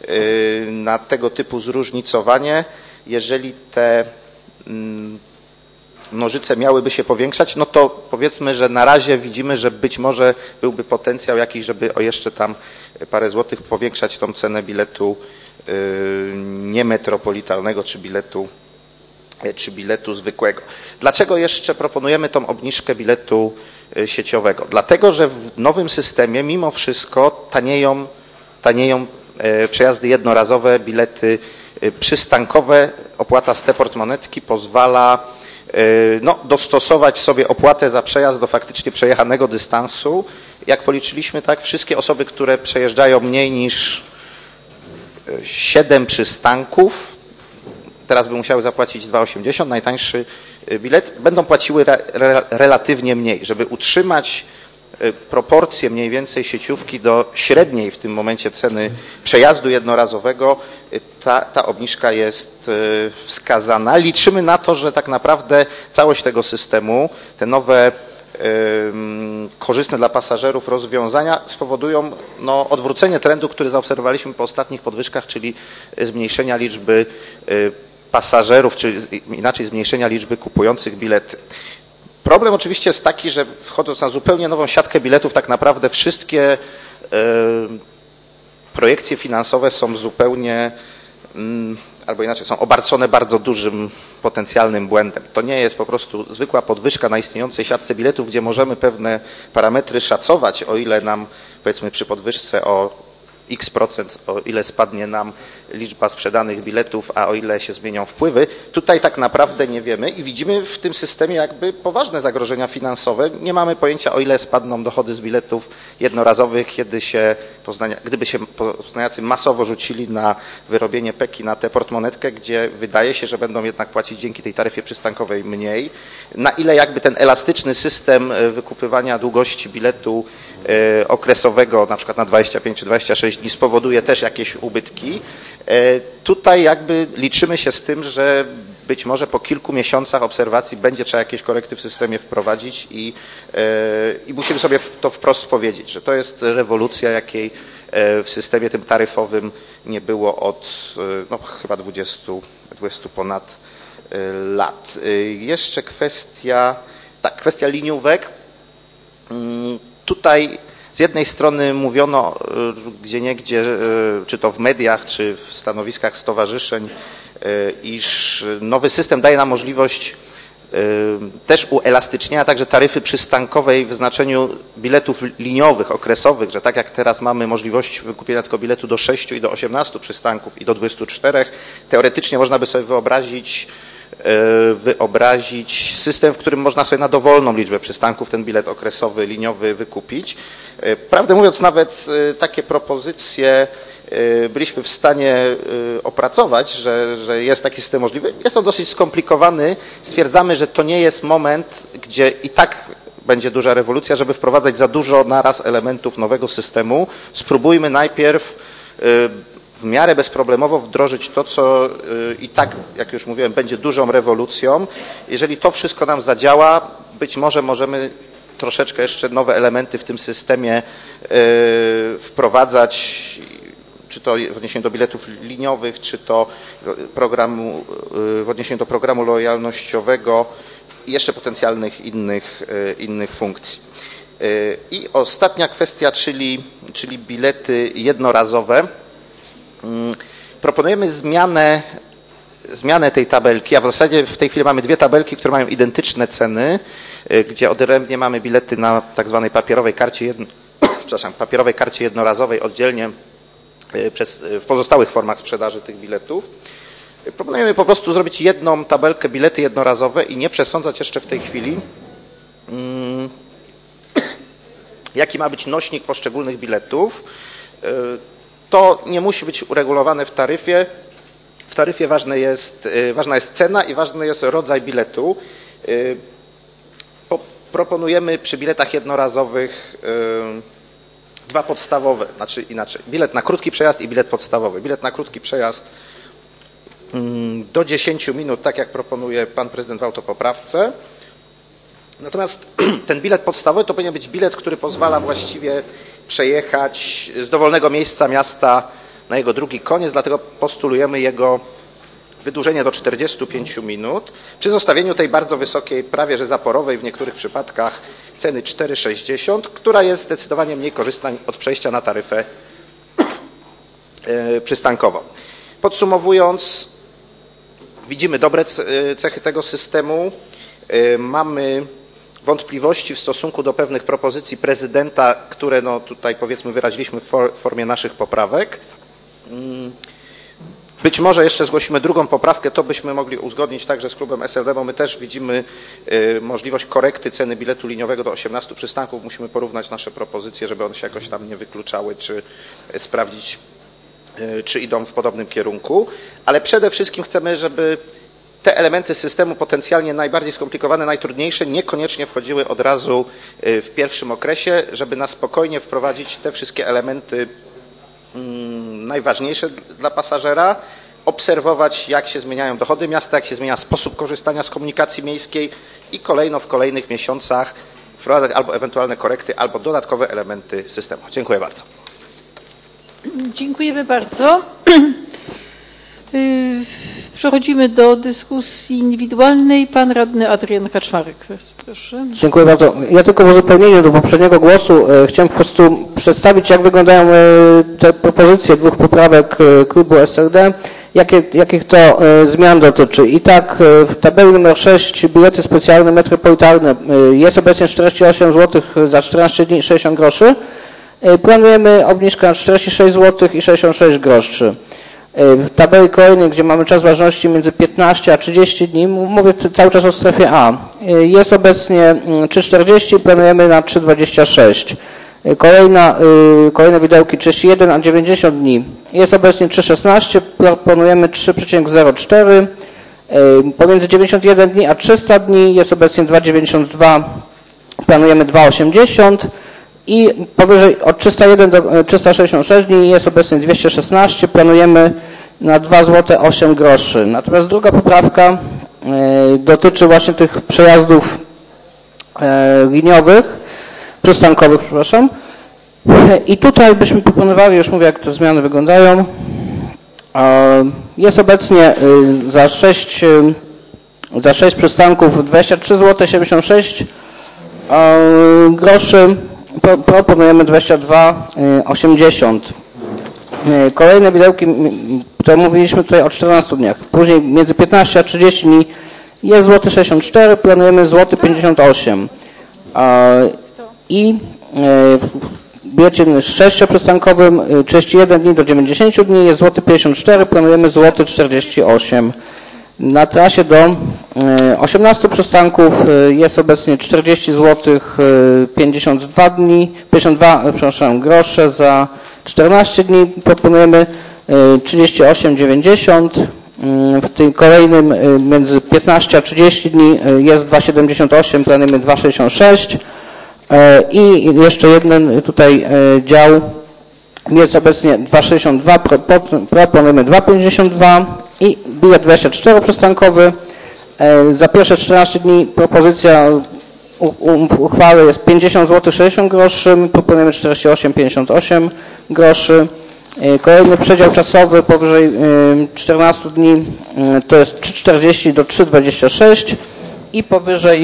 na tego typu zróżnicowanie. Jeżeli te nożyce miałyby się powiększać, no to powiedzmy, że na razie widzimy, że być może byłby potencjał jakiś, żeby o jeszcze tam parę złotych powiększać tą cenę biletu niemetropolitalnego czy biletu czy biletu zwykłego. Dlaczego jeszcze proponujemy tą obniżkę biletu sieciowego? Dlatego, że w nowym systemie mimo wszystko tanieją, tanieją przejazdy jednorazowe, bilety przystankowe. Opłata z T-Portmonetki pozwala no, dostosować sobie opłatę za przejazd do faktycznie przejechanego dystansu. Jak policzyliśmy, tak, wszystkie osoby, które przejeżdżają mniej niż siedem przystanków, teraz by musiały zapłacić dwa osiemdziesiąt, najtańszy bilet, będą płaciły re, re, relatywnie mniej. Żeby utrzymać proporcje mniej więcej sieciówki do średniej w tym momencie ceny przejazdu jednorazowego, ta, ta obniżka jest wskazana. Liczymy na to, że tak naprawdę całość tego systemu, te nowe korzystne dla pasażerów rozwiązania spowodują no, odwrócenie trendu, który zaobserwowaliśmy po ostatnich podwyżkach, czyli zmniejszenia liczby pasażerów, czy inaczej zmniejszenia liczby kupujących bilety. Problem oczywiście jest taki, że wchodząc na zupełnie nową siatkę biletów, tak naprawdę wszystkie projekcje finansowe są zupełnie, albo inaczej, są obarczone bardzo dużym potencjalnym błędem. To nie jest po prostu zwykła podwyżka na istniejącej siatce biletów, gdzie możemy pewne parametry szacować, o ile nam, powiedzmy przy podwyżce o x procent, o ile spadnie nam liczba sprzedanych biletów, a o ile się zmienią wpływy. Tutaj tak naprawdę nie wiemy i widzimy w tym systemie jakby poważne zagrożenia finansowe. Nie mamy pojęcia, o ile spadną dochody z biletów jednorazowych, kiedy się Poznania, gdyby się poznaniacy masowo rzucili na wyrobienie peki na tę portmonetkę, gdzie wydaje się, że będą jednak płacić dzięki tej taryfie przystankowej mniej. Na ile jakby ten elastyczny system wykupywania długości biletu okresowego, na przykład na dwadzieścia pięć czy dwadzieścia sześć dni, spowoduje też jakieś ubytki. Tutaj jakby liczymy się z tym, że być może po kilku miesiącach obserwacji będzie trzeba jakieś korekty w systemie wprowadzić i, i musimy sobie to wprost powiedzieć, że to jest rewolucja, jakiej w systemie tym taryfowym nie było od no, chyba dwudziestu, dwudziestu ponad lat. Jeszcze kwestia, tak, kwestia liniówek. Tutaj z jednej strony mówiono gdzieniegdzie, czy to w mediach, czy w stanowiskach stowarzyszeń, iż nowy system daje nam możliwość też uelastycznienia także taryfy przystankowej w znaczeniu biletów liniowych, okresowych, że tak jak teraz mamy możliwość wykupienia tylko biletu do sześciu i do osiemnastu przystanków i do dwudziestu czterech, teoretycznie można by sobie wyobrazić wyobrazić system, w którym można sobie na dowolną liczbę przystanków ten bilet okresowy, liniowy wykupić. Prawdę mówiąc, nawet takie propozycje byliśmy w stanie opracować, że, że jest taki system możliwy. Jest on dosyć skomplikowany. Stwierdzamy, że to nie jest moment, gdzie i tak będzie duża rewolucja, żeby wprowadzać za dużo naraz elementów nowego systemu. Spróbujmy najpierw w miarę bezproblemowo wdrożyć to, co i tak, jak już mówiłem, będzie dużą rewolucją. Jeżeli to wszystko nam zadziała, być może możemy troszeczkę jeszcze nowe elementy w tym systemie wprowadzać, czy to w odniesieniu do biletów liniowych, czy to programu, w odniesieniu do programu lojalnościowego i jeszcze potencjalnych innych, innych funkcji. I ostatnia kwestia, czyli, czyli bilety jednorazowe. Proponujemy zmianę, zmianę tej tabelki, a w zasadzie w tej chwili mamy dwie tabelki, które mają identyczne ceny, gdzie odrębnie mamy bilety na tak zwanej papierowej karcie, jedno, przepraszam, papierowej karcie jednorazowej oddzielnie przez, w pozostałych formach sprzedaży tych biletów. Proponujemy po prostu zrobić jedną tabelkę bilety jednorazowe i nie przesądzać jeszcze w tej chwili, jaki ma być nośnik poszczególnych biletów. To nie musi być uregulowane w taryfie. W taryfie ważne jest, ważna jest cena i ważny jest rodzaj biletu. Proponujemy przy biletach jednorazowych dwa podstawowe, znaczy inaczej, bilet na krótki przejazd i bilet podstawowy. Bilet na krótki przejazd do dziesięciu minut, tak jak proponuje pan prezydent w autopoprawce. Natomiast ten bilet podstawowy to powinien być bilet, który pozwala właściwie przejechać z dowolnego miejsca miasta na jego drugi koniec, dlatego postulujemy jego wydłużenie do czterdziestu pięciu minut przy zostawieniu tej bardzo wysokiej, prawie że zaporowej w niektórych przypadkach ceny cztery sześćdziesiąt, która jest zdecydowanie mniej korzystna od przejścia na taryfę przystankową. Podsumowując, Widzimy dobre cechy tego systemu. Mamy wątpliwości w stosunku do pewnych propozycji prezydenta, które no tutaj powiedzmy wyraziliśmy w formie naszych poprawek. Być może jeszcze zgłosimy drugą poprawkę, to byśmy mogli uzgodnić także z klubem S L D, bo my też widzimy możliwość korekty ceny biletu liniowego do osiemnastu przystanków. Musimy porównać nasze propozycje, żeby one się jakoś tam nie wykluczały, czy sprawdzić, czy idą w podobnym kierunku. Ale przede wszystkim chcemy, żeby te elementy systemu potencjalnie najbardziej skomplikowane, najtrudniejsze, niekoniecznie wchodziły od razu w pierwszym okresie, żeby na spokojnie wprowadzić te wszystkie elementy najważniejsze dla pasażera, obserwować, jak się zmieniają dochody miasta, jak się zmienia sposób korzystania z komunikacji miejskiej i kolejno w kolejnych miesiącach wprowadzać albo ewentualne korekty, albo dodatkowe elementy systemu. Dziękuję bardzo. Dziękujemy bardzo. Przechodzimy do dyskusji indywidualnej. Pan radny Adrian Kaczmarek, proszę. Dziękuję bardzo. Ja tylko w uzupełnieniu do poprzedniego głosu e, chciałem po prostu przedstawić, jak wyglądają e, te propozycje dwóch poprawek e, klubu S L D, jakie, jakich to e, zmian dotyczy. I tak e, w tabeli numer sześć bilety specjalne metropolitalne e, jest obecnie czterdzieści osiem złotych za czternaście dni sześćdziesiąt groszy. E, planujemy obniżkę na czterdzieści sześć złotych i sześćdziesiąt sześć groszy. W tabeli kolejnej, gdzie mamy czas ważności między piętnaście a trzydzieści dni, mówię cały czas o strefie A, jest obecnie trzy czterdzieści, planujemy na trzy dwadzieścia sześć. Kolejna, kolejne widełki trzydzieści jeden a dziewięćdziesiąt dni, jest obecnie trzy szesnaście, planujemy trzy przecinek zero cztery. Pomiędzy dziewięćdziesiąt jeden dni a trzysta dni jest obecnie dwa dziewięćdziesiąt dwa, planujemy dwa osiemdziesiąt. I powyżej od trzysta jeden do trzysta sześćdziesiąt sześć dni jest obecnie dwieście szesnaście, planujemy na dwa złote osiem groszy. Natomiast druga poprawka y, dotyczy właśnie tych przejazdów y, liniowych, przystankowych, przepraszam. I tutaj byśmy proponowali, już mówię, jak te zmiany wyglądają. Y, jest obecnie y, za sześć y, za sześć przystanków dwadzieścia trzy złote siedemdziesiąt sześć y, groszy. Proponujemy dwadzieścia dwa osiemdziesiąt. Kolejne widełki, które mówiliśmy tutaj o czternastu dniach. Później między piętnaście a trzydzieści dni jest złoty sześćdziesiąt cztery, planujemy złoty pięćdziesiąt osiem. I w bilecie sześcioprzystankowym trzydzieści jeden dni do dziewięćdziesięciu dni jest złoty pięćdziesiąt cztery, planujemy złoty czterdzieści osiem. Na trasie do osiemnastu przystanków jest obecnie czterdzieści złotych pięćdziesiąt dwa dni, pięćdziesiąt dwa, przepraszam, grosze za czternaście dni, proponujemy trzydzieści osiem dziewięćdziesiąt. W tym kolejnym między piętnaście a trzydzieści dni jest dwa siedemdziesiąt osiem, planujemy dwa sześćdziesiąt sześć. I jeszcze jeden tutaj dział jest obecnie dwa sześćdziesiąt dwa, proponujemy dwa pięćdziesiąt dwa i bilet dwadzieścia cztery przystankowy. Za pierwsze czternaście dni propozycja uchwały jest pięćdziesiąt złotych sześćdziesiąt groszy, my proponujemy czterdzieści osiem pięćdziesiąt osiem groszy. Kolejny przedział czasowy powyżej czternastu dni to jest trzy czterdzieści do trzy dwadzieścia sześć i powyżej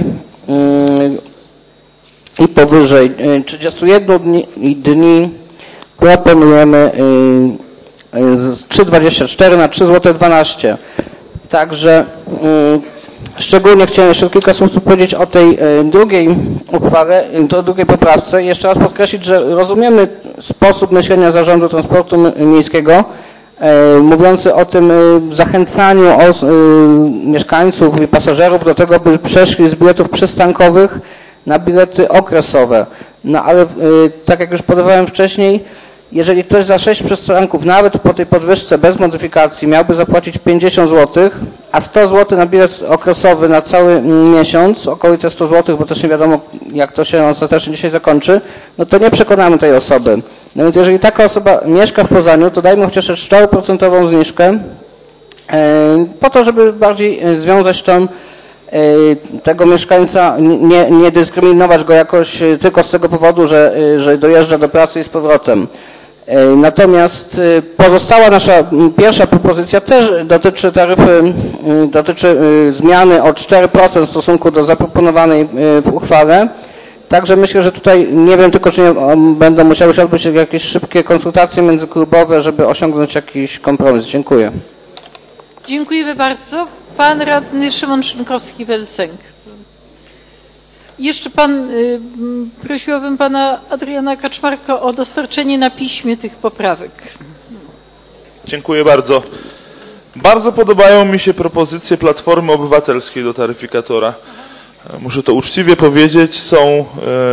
i powyżej trzydziestu jeden dni, dni proponujemy z trzy dwadzieścia cztery na trzy złote dwanaście. Także szczególnie chciałem jeszcze kilka słów powiedzieć o tej drugiej uchwale, do drugiej poprawce. Jeszcze raz podkreślić, że rozumiemy sposób myślenia Zarządu Transportu Miejskiego, mówiący o tym zachęcaniu mieszkańców i pasażerów do tego, by przeszli z biletów przystankowych na bilety okresowe. No ale tak jak już podawałem wcześniej, jeżeli ktoś za sześć przystanków, nawet po tej podwyżce bez modyfikacji, miałby zapłacić pięćdziesiąt złotych, a sto złotych na bilet okresowy na cały miesiąc, okolice sto złotych, bo też nie wiadomo, jak to się ostatecznie dzisiaj zakończy, no to nie przekonamy tej osoby. No więc jeżeli taka osoba mieszka w Poznaniu, to dajmy chociaż cztery procent zniżkę, po to, żeby bardziej związać tą tego mieszkańca, nie, nie dyskryminować go jakoś tylko z tego powodu, że, że dojeżdża do pracy i z powrotem. Natomiast pozostała nasza pierwsza propozycja też dotyczy taryfy, dotyczy zmiany o cztery procent w stosunku do zaproponowanej w uchwale. Także myślę, że tutaj nie wiem tylko, czy nie będą musiały się odbyć jakieś szybkie konsultacje międzyklubowe, żeby osiągnąć jakiś kompromis. Dziękuję. Dziękujemy bardzo. Pan radny Szymon Szynkowski-Welsenk. Jeszcze pan, y, prosiłabym pana Adriana Kaczmarka o dostarczenie na piśmie tych poprawek. Dziękuję bardzo. Bardzo podobają mi się propozycje Platformy Obywatelskiej do taryfikatora. Muszę to uczciwie powiedzieć, są e,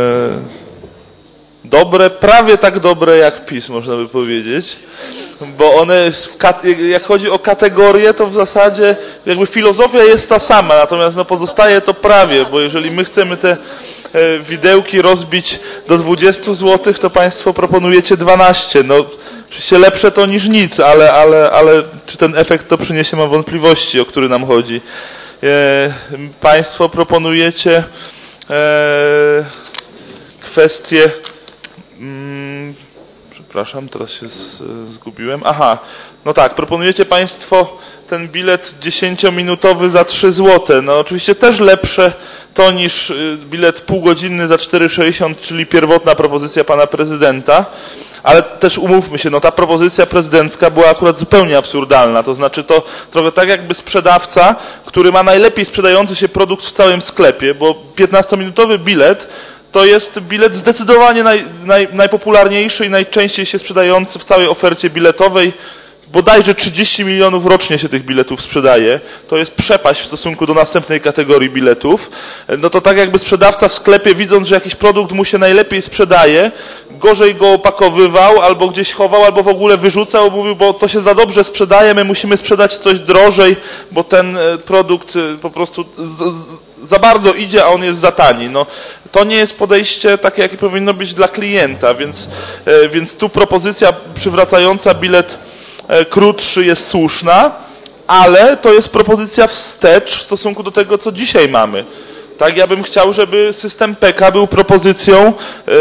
dobre, prawie tak dobre jak PiS, można by powiedzieć, bo one, jak chodzi o kategorie, to w zasadzie jakby filozofia jest ta sama, natomiast no pozostaje to prawie, bo jeżeli my chcemy te e, widełki rozbić do dwudziestu złotych, to państwo proponujecie dwanaście. No, oczywiście lepsze to niż nic, ale, ale, ale czy ten efekt to przyniesie, mam wątpliwości, o który nam chodzi. E, państwo proponujecie e, kwestię, mm, przepraszam, teraz się z, zgubiłem, aha, no tak, proponujecie państwo ten bilet dziesięciominutowy za trzy złote, no oczywiście też lepsze to niż bilet półgodzinny za cztery sześćdziesiąt, czyli pierwotna propozycja pana prezydenta. Ale też umówmy się, no ta propozycja prezydencka była akurat zupełnie absurdalna, to znaczy to trochę tak jakby sprzedawca, który ma najlepiej sprzedający się produkt w całym sklepie, bo piętnastominutowy bilet to jest bilet zdecydowanie naj, naj, najpopularniejszy i najczęściej się sprzedający w całej ofercie biletowej. Bodajże trzydzieści milionów rocznie się tych biletów sprzedaje. To jest przepaść w stosunku do następnej kategorii biletów. No to tak jakby sprzedawca w sklepie, widząc, że jakiś produkt mu się najlepiej sprzedaje, gorzej go opakowywał, albo gdzieś chował, albo w ogóle wyrzucał, mówił, bo to się za dobrze sprzedaje, my musimy sprzedać coś drożej, bo ten produkt po prostu z, z, za bardzo idzie, a on jest za tani. No, to nie jest podejście takie, jakie powinno być dla klienta, więc, więc tu propozycja przywracająca bilet krótszy jest słuszna, ale to jest propozycja wstecz w stosunku do tego, co dzisiaj mamy. Tak, ja bym chciał, żeby system P K był propozycją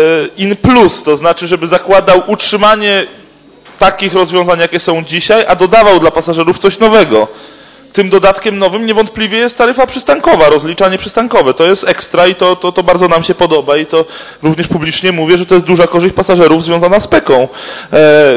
in plus, to znaczy, żeby zakładał utrzymanie takich rozwiązań, jakie są dzisiaj, a dodawał dla pasażerów coś nowego. Tym dodatkiem nowym niewątpliwie jest taryfa przystankowa, rozliczanie przystankowe. To jest ekstra i to, to, to bardzo nam się podoba i to również publicznie mówię, że to jest duża korzyść pasażerów związana z P K ą. E,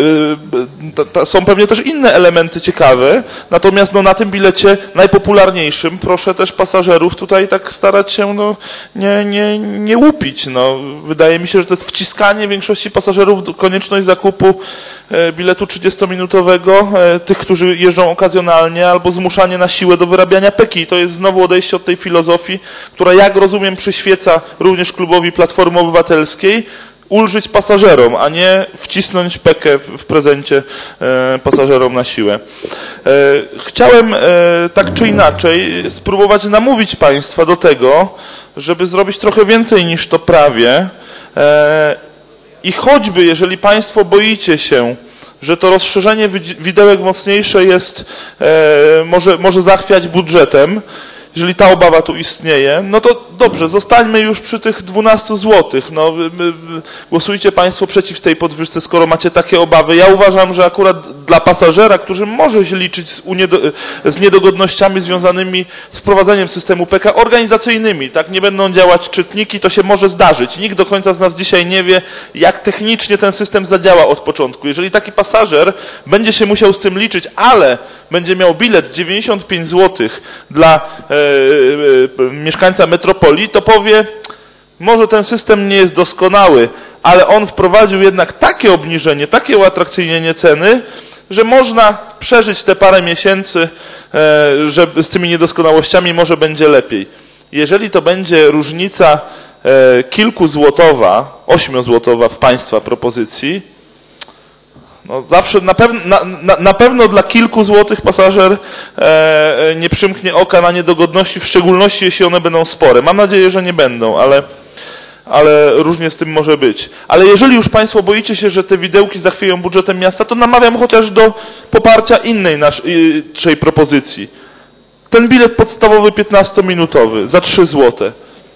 ta, ta, są pewnie też inne elementy ciekawe, natomiast no, na tym bilecie najpopularniejszym proszę też pasażerów tutaj tak starać się no, nie, nie, nie łupić. No. Wydaje mi się, że to jest wciskanie większości pasażerów konieczność zakupu e, biletu trzydziestominutowego, e, tych, którzy jeżdżą okazjonalnie albo zmuszanie na siłę do wyrabiania P K I. To jest znowu odejście od tej filozofii, która, jak rozumiem, przyświeca również klubowi Platformy Obywatelskiej, ulżyć pasażerom, a nie wcisnąć P K w, w prezencie e, pasażerom na siłę. E, chciałem e, tak czy inaczej spróbować namówić państwa do tego, żeby zrobić trochę więcej niż to prawie e, i choćby, jeżeli państwo boicie się, że to rozszerzenie widełek mocniejsze jest, e, może, może zachwiać budżetem, jeżeli ta obawa tu istnieje, no to dobrze, zostańmy już przy tych dwunastu złotych. No, głosujcie państwo przeciw tej podwyżce, skoro macie takie obawy. Ja uważam, że akurat dla pasażera, który może się liczyć z, uniedo- z niedogodnościami związanymi z wprowadzeniem systemu P K organizacyjnymi, tak, nie będą działać czytniki, to się może zdarzyć. Nikt do końca z nas dzisiaj nie wie, jak technicznie ten system zadziała od początku. Jeżeli taki pasażer będzie się musiał z tym liczyć, ale będzie miał bilet dziewięćdziesiąt pięć złotych dla e, e, e, mieszkańca metropolii, to powie, może ten system nie jest doskonały, ale on wprowadził jednak takie obniżenie, takie uatrakcyjnienie ceny, że można przeżyć te parę miesięcy e, że z tymi niedoskonałościami, może będzie lepiej. Jeżeli to będzie różnica e, kilkuzłotowa, ośmiozłotowa w państwa propozycji, no zawsze na, pew na, na, na pewno dla kilku złotych pasażer e, nie przymknie oka na niedogodności, w szczególności jeśli one będą spore. Mam nadzieję, że nie będą, ale, ale różnie z tym może być. Ale jeżeli już państwo boicie się, że te widełki zachwieją budżetem miasta, to namawiam chociaż do poparcia innej naszej propozycji. Ten bilet podstawowy piętnastominutowy za trzy złote.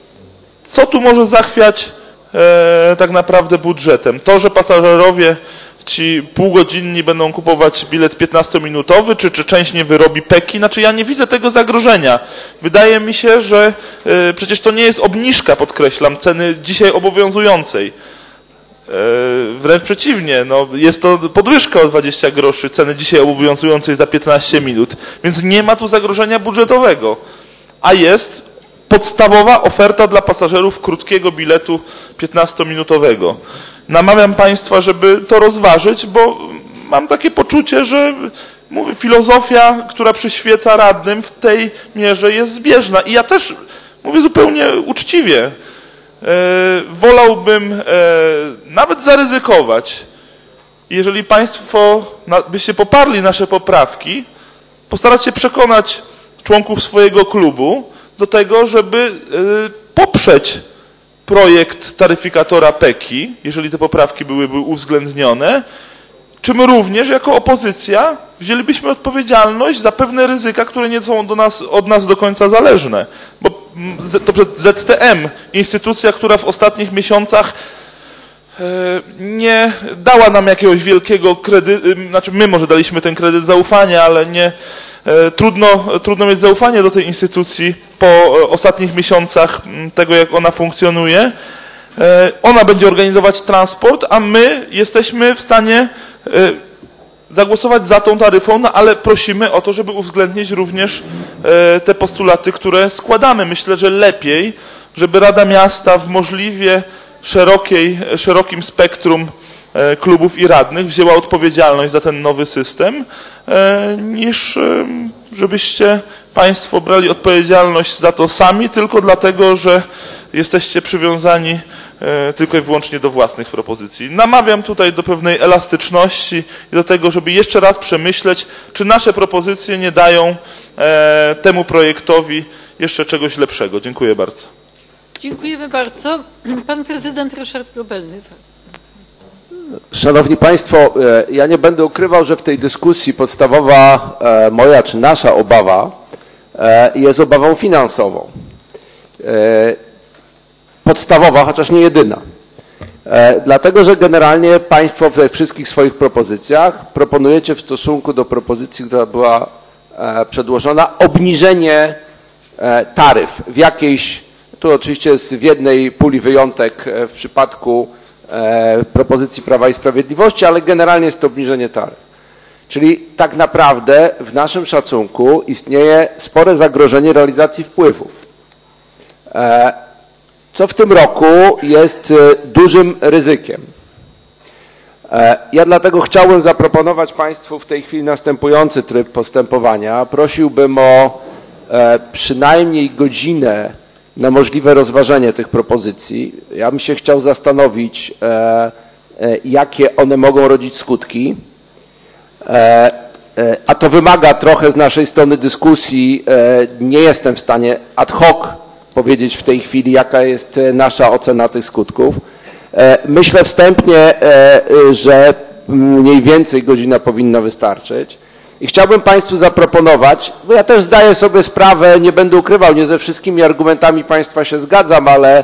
Co tu może zachwiać e, tak naprawdę budżetem? To, że pasażerowie ci półgodzinni będą kupować bilet piętnastominutowy, czy, czy część nie wyrobi P K I? Znaczy ja nie widzę tego zagrożenia. Wydaje mi się, że y, przecież to nie jest obniżka, podkreślam, ceny dzisiaj obowiązującej. Wręcz przeciwnie, no jest to podwyżka o dwadzieścia groszy ceny dzisiaj obowiązującej za piętnaście minut, więc nie ma tu zagrożenia budżetowego, a jest podstawowa oferta dla pasażerów krótkiego biletu piętnastominutowego. Namawiam Państwa, żeby to rozważyć, bo mam takie poczucie, że mówię, filozofia, która przyświeca radnym w tej mierze jest zbieżna i ja też mówię zupełnie uczciwie. Wolałbym nawet zaryzykować, jeżeli Państwo byście poparli nasze poprawki, postarać się przekonać członków swojego klubu do tego, żeby poprzeć projekt taryfikatora P E K I, jeżeli te poprawki byłyby uwzględnione, czym również jako opozycja wzięlibyśmy odpowiedzialność za pewne ryzyka, które nie są do nas, od nas do końca zależne. Bo to Z T M, instytucja, która w ostatnich miesiącach nie dała nam jakiegoś wielkiego kredytu, znaczy my może daliśmy ten kredyt zaufania, ale nie trudno, trudno mieć zaufanie do tej instytucji po ostatnich miesiącach tego, jak ona funkcjonuje. Ona będzie organizować transport, a my jesteśmy w stanie zagłosować za tą taryfą, no ale prosimy o to, żeby uwzględnić również te postulaty, które składamy. Myślę, że lepiej, żeby Rada Miasta w możliwie szerokiej, szerokim spektrum klubów i radnych wzięła odpowiedzialność za ten nowy system, niż żebyście Państwo brali odpowiedzialność za to sami, tylko dlatego, że jesteście przywiązani tylko i wyłącznie do własnych propozycji. Namawiam tutaj do pewnej elastyczności i do tego, żeby jeszcze raz przemyśleć, czy nasze propozycje nie dają temu projektowi jeszcze czegoś lepszego. Dziękuję bardzo. Dziękujemy bardzo. Pan prezydent Ryszard Grobelny. Szanowni Państwo, ja nie będę ukrywał, że w tej dyskusji podstawowa moja czy nasza obawa jest obawą finansową. Podstawowa, chociaż nie jedyna. Dlatego, że generalnie Państwo we wszystkich swoich propozycjach proponujecie w stosunku do propozycji, która była przedłożona, obniżenie taryf w jakiejś, tu oczywiście jest w jednej puli wyjątek w przypadku propozycji Prawa i Sprawiedliwości, ale generalnie jest to obniżenie taryf. Czyli tak naprawdę w naszym szacunku istnieje spore zagrożenie realizacji wpływów, co w tym roku jest dużym ryzykiem. Ja dlatego chciałbym zaproponować Państwu w tej chwili następujący tryb postępowania. Prosiłbym o przynajmniej godzinę na możliwe rozważenie tych propozycji. Ja bym się chciał zastanowić, jakie one mogą rodzić skutki, a to wymaga trochę z naszej strony dyskusji. Nie jestem w stanie ad hoc powiedzieć w tej chwili, jaka jest nasza ocena tych skutków. Myślę wstępnie, że mniej więcej godzina powinna wystarczyć. I chciałbym Państwu zaproponować, bo ja też zdaję sobie sprawę, nie będę ukrywał, nie ze wszystkimi argumentami Państwa się zgadzam, ale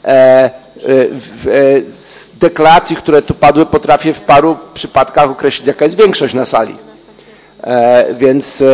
z deklaracji, które tu padły, potrafię w paru przypadkach określić, jaka jest większość na sali. Więc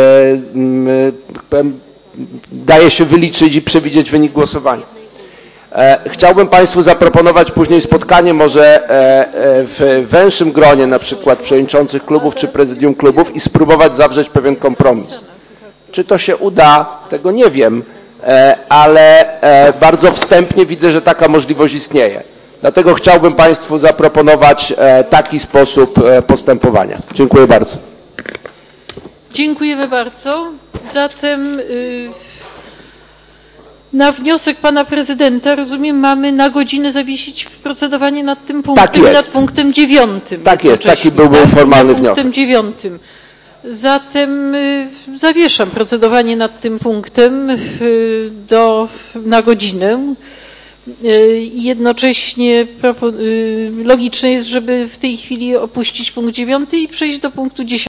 daje się wyliczyć i przewidzieć wynik głosowania. Chciałbym Państwu zaproponować później spotkanie może w węższym gronie, na przykład przewodniczących klubów czy prezydium klubów i spróbować zawrzeć pewien kompromis. Czy to się uda, tego nie wiem, ale bardzo wstępnie widzę, że taka możliwość istnieje. Dlatego chciałbym Państwu zaproponować taki sposób postępowania. Dziękuję bardzo. Dziękujemy bardzo. Zatem yy, na wniosek Pana Prezydenta, rozumiem, mamy na godzinę zawiesić procedowanie nad tym punktem, tak jest. nad punktem dziewiątym. Tak jest, taki był tak? formalny nad wniosek. Punktem dziewiątym. Zatem y, zawieszam procedowanie nad tym punktem y, do, na godzinę. I jednocześnie logiczne jest, żeby w tej chwili opuścić punkt dziewiąty i przejść do punktu dziesiątego.